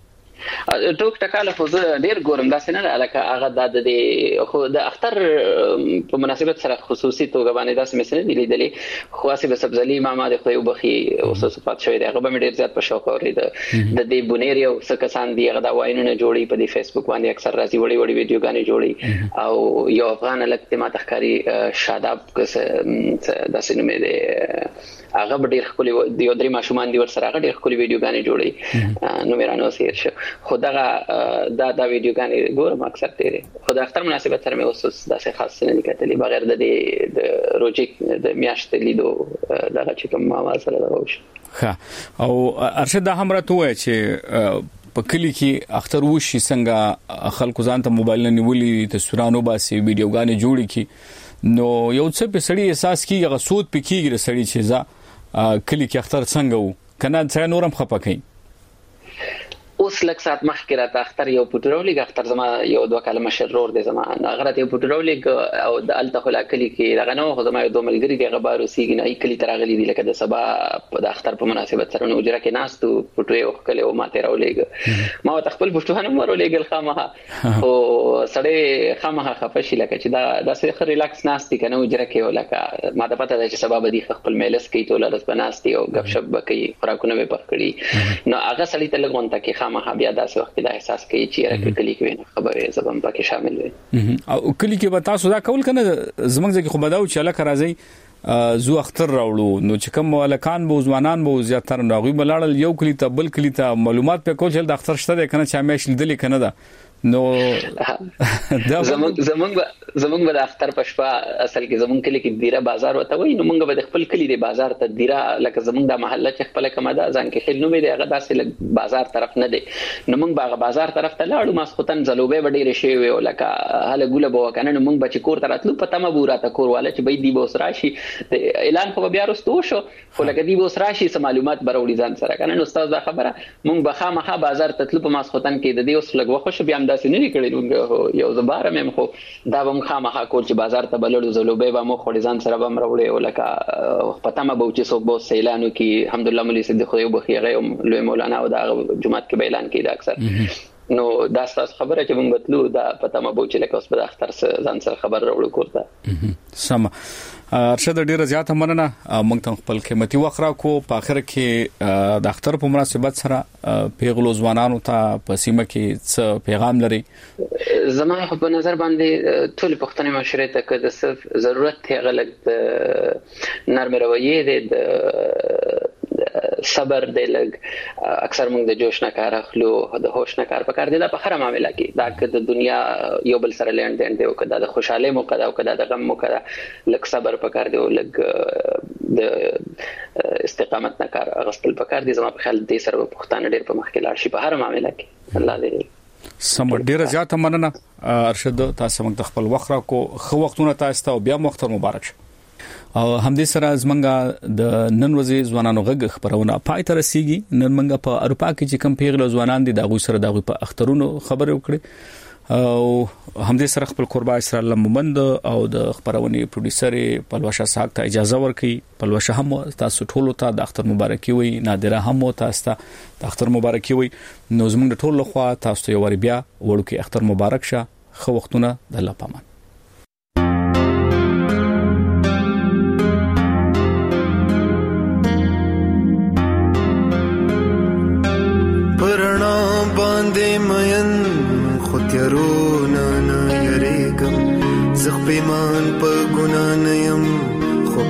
ټوک ټکاله خو زه ډیر ګورم دا څنګه علاقه هغه د خو د اختر په مناسبت سره خصوصي توګه باندې داسې مثلا دی لیدلې خو اسې بسبزلي ماما د خو یو بخي او صفات شوی دی هغه به ډیر زیات په شوق اورید د دې بونیر یو څه کسان دی هغه دا واینونه جوړي په دې فیسبوک باندې اکثر راځي وړي وړي ویډیوګانې جوړي او یو افغان لکه ما تخکاری شاداب کس داسې نومې دی هغه ډیر خولي دی درې ماشومان دی ور سره هغه ډیر خولي ویډیوګانې جوړي نو میرانو سیر شو خدغه دا دا ویډیوګانې ګورم اکثر ډېر خو د اختر مناسبت سره مې اوس داسې خاص نه لیکلې بغیر د دې د روجي د میاشتې لیدو دغه چې کوم ما سره راوښ ها او ارشد هم راته وای چې په کلی کې اختر وشي څنګه خلکو ځان ته موبایل نیولې تصویرانو باسي ویډیوګانې جوړې کی نو یو څه په سړی احساس کیږي غسود پکېږي د سړی چې ځا کلی کې اختر څنګه وو کنه څنګه نورم خپکې اوس لک سات مخکې راته اختر یو پټرولې اختر زما یو دوه کاله مشرور دی زما هغه راته یو پټرولې او د التخلا کلی کې دغه نو خو زما یو دوه ملګری دی هغه بارو سیګ نه کلی ترغلی دی لکه د سبا د اختر په مناسبت سره نو جره کې ناس ته پټوي او کله او ماته راولېګ ما ته خپل پښتون هم ورولېګل خامه او سړی خامه خفشي لکه چې دا داسې ریلاکس ناس دي کنه جره کې ولکه ما ته پته ده چې سبا به دی خپل میلس کې ټول راس بناستي او غب شپ بکې خوراکونه به پخړي نو هغه سړی ته لګون تا کې ما بیا داسې وخت دا احساس کوي چې راکې کلی کې خبره زبم پکې شامل وي او کلی کې به تاسو دا کول کنه زمنګ ځکه خو بداو چې لکه راځي زو اختر راوړو نو چې کوم ولکان بو ځوانان بو زیاتره ناغوي بلاړل یو کلی ته بل کلی ته معلومات په کوچل د اختر شته کنه چې همیش لیدل کنه دا نو زمونږ زمونږ زمونږ د اختر په شپه اصل کې زمونږ کلی کې دیره بازار وته وای نو موږ به د خپل کلی د بازار ته دیره لکه زمونږ د محله چې خپل کومه ده ځان کې خل نو مې دغه داسې بازار طرف نه دی نو موږ باغ بازار طرف ته لاړو ما سختن زلوبه وړي رشي وي او لکه هله ګوله بو کنه نو موږ بچ کور تراتلو پته ما بورا ته کور والا چې بې دی بوس راشي اعلان خو بیا رستو شو خو لکه دی بوس راشي سم معلومات بروړي ځان سره کنه نو استاد دا خبره موږ بخا مخه بازار ته تلو په ما سختن کې د دې اوس لګ وخت بیا هم داسې نه کړي یو زباره مې خو دا به مخامخه کول چې بازار ته بلړو زلوبه به مو خوري ځان سره به مروړي او لکه پته ما به چې څوک به سیلانو کې الحمدلله مولوی صدیق خو یو بخیغه لوی مولانا او دا جمعات کې اعلان کړي اکثر نو دا ستاسو خبره چې موږ بتلو دا پته ما به چې لکه اوس په اختر ځان سره خبر راوړو کوته سم ارشد ډیره زیاته مننه موږ ته خپل قیمتي وخت راکو په اخر کې د اختر په مناسبت سره پیغلو ځوانانو ته په سیمه کې څه پیغام لري زما په نظر باندې ټول پښتني معاشره ته که د صرف ضرورت ته غلط نرم رویه د صبر دی لګ اکثر موږ د جوش نه کار اخلو د هوش نه کار پکار دی دا په هر معاملې کې دا که د دنیا یو بل سره لین دین دی او کدا د خوشاله موقع دا او کدا د غم موقع دا لک صبر پکار دی او لک د استقامت نه کار غسل پکار دی زما په خیال دې سره پښتانه ډېر په مخ کې لاړ شي په هر معاملې کې الله دې سم ډیره زیاته مننه ارشد تاسو موږ خپل وخت راکو خو وختونه تاسو ته بیا مختر مبارک شه او همدې سره زمونږه د نن ورځې ځوانانو غږ خبرونه پای ته رسیږي نن موږ په اروپا کې چې کم پیغله ځوانان دي دغه سره دغه په اخترونو خبرې وکړي او همدې سره خپل قربا اسرائیل مومند او د خبرونې پروډوسر پلوشه صاحب ته اجازه ورکړي پلوشه هم تاسو ټول ته د اختر مبارکي وي نادره هم تاسو ته د اختر مبارکي وي نو زمونږ ټول لخوا تاسو ته یو بیا ورکه اختر مبارک شه خو وختونه د الله پامان تیرونا نه یریګم زخ پیمان په ګنا نه يم خو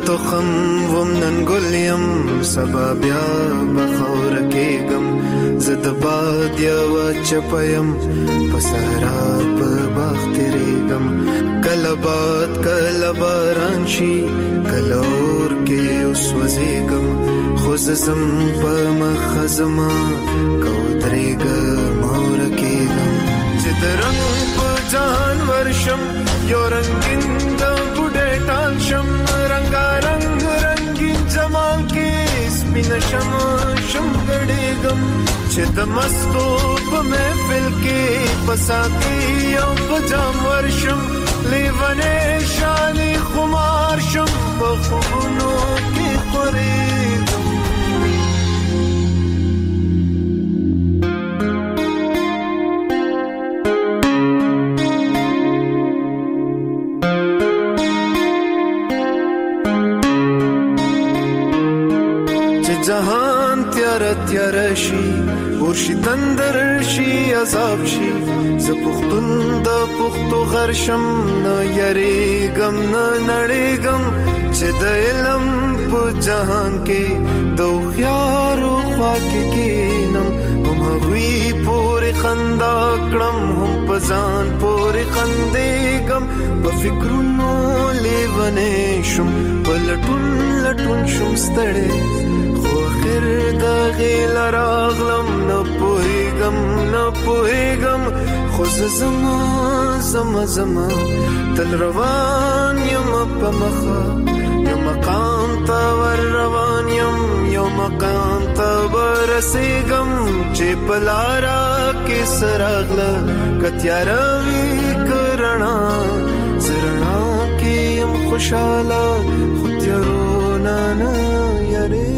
تخم ومنن ګلیم سبا بیا بخور کېږم زه د باد یوه چپه یم په صحرا په باغ تېرېږم کله باد کله باران شي کله اور کې وسوځېږم خو زه ځم په مخه زما که ودرېږم او ورکېږم چې د رنګ په جهان ورشم یو رنګین د بوډۍ ټال شم رنګارنګ رنګین جمال کې سپینه شم شم ګډېږم چې د مستو په محفل کې په ساقي او په جام ورشم لیونی شانې خمار شم په خوبونو کې خورېږم جهان تیار تیار شي ورشي تندر شي عذاب شي زه پښتون د پښتو غرشم نه یریږم نه نړېږم چې د علم په جهان کې د هوښیارو خوا کې کښېنم هم هغوی پورې خندا کړم هم په ځان پورې خندېږم په فکرونو لیونی شم په لټون لټون شم ستړی خیر دا غیل راغلم نه پوهېږم نه پوهېږم خو زه زما زما زما تل روان یم په مخه یو مقام ته ور روان یم یو مقام ته ورسېږم چې په لاره کې څه راغله که تیاره وي که رڼا زه رڼا کې یم خوشحاله خو تیارو نه نه یارې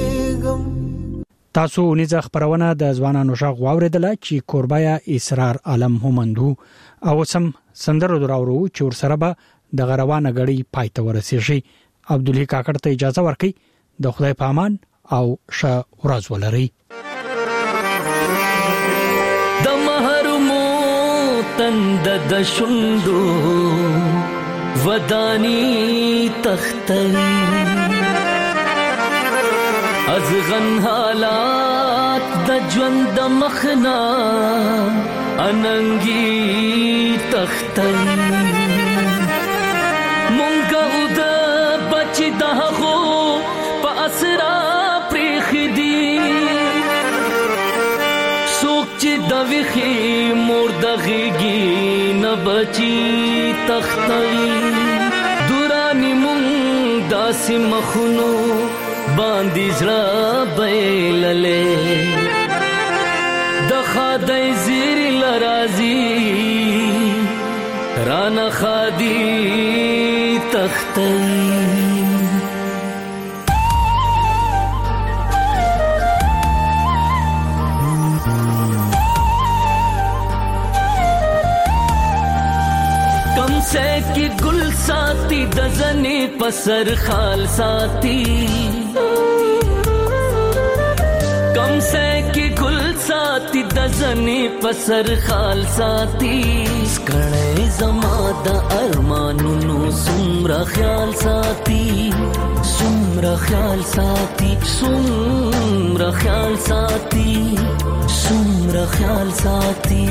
تاسو ونیزه خبرونه د ځوانانو شغ واوریدله چې کوربایا اسرار عالم همندو او سم سندرو دراورو چې ورسره به د غروانه غړي پایته ورسیږي عبدالله کاکړ ته اجازه ورکړي د خدای په امان او ښه ورځ ولري د محرمو تند د شوندو ودانی تختوي از غن حالات د ژوند مخنا اننګي تختوي مونږه د بچ دهغو په اسرا پرخدي سوک چې د وخي مردغيږي نه بچي تختوي دوراني مونږ داسې مخونو باندې زړه بیللې د خدای زیر لرازي رانا خادي تختي کم سے کی گل ساتي د زنې پسر خال ساتي کم سے کی گل ساتي د زنې پسر خال ساتي سکړې زما د ارمانونو سمرا خیال ساتي سمرا خیال ساتي سمرا خیال ساتي سمرا خیال ساتي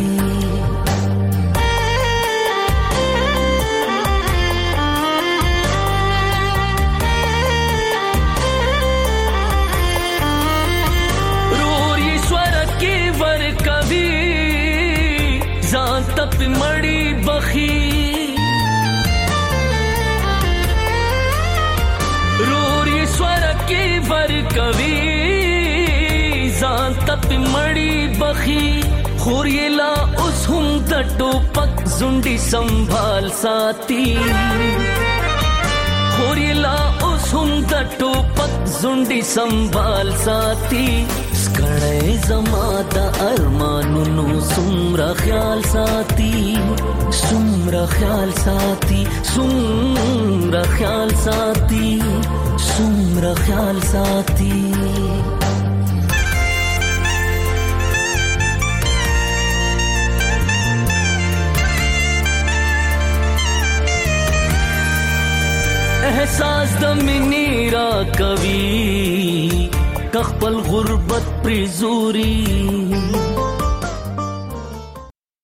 तप मड़ी बखी रोरी स्वर के वर कवि जान तप मड़ी बखी खोरियला उस हम दटो पक जुंडी संभाल साथी खोरियला उस हम दटो पक जुंडी संभाल साथी کړه زما د ارمانونو سمرا خیال ساتي سمرا خیال ساتي سمرا خیال ساتي سمرا خیال ساتي احساس د مینې را کوي کخپل غربت پرزوري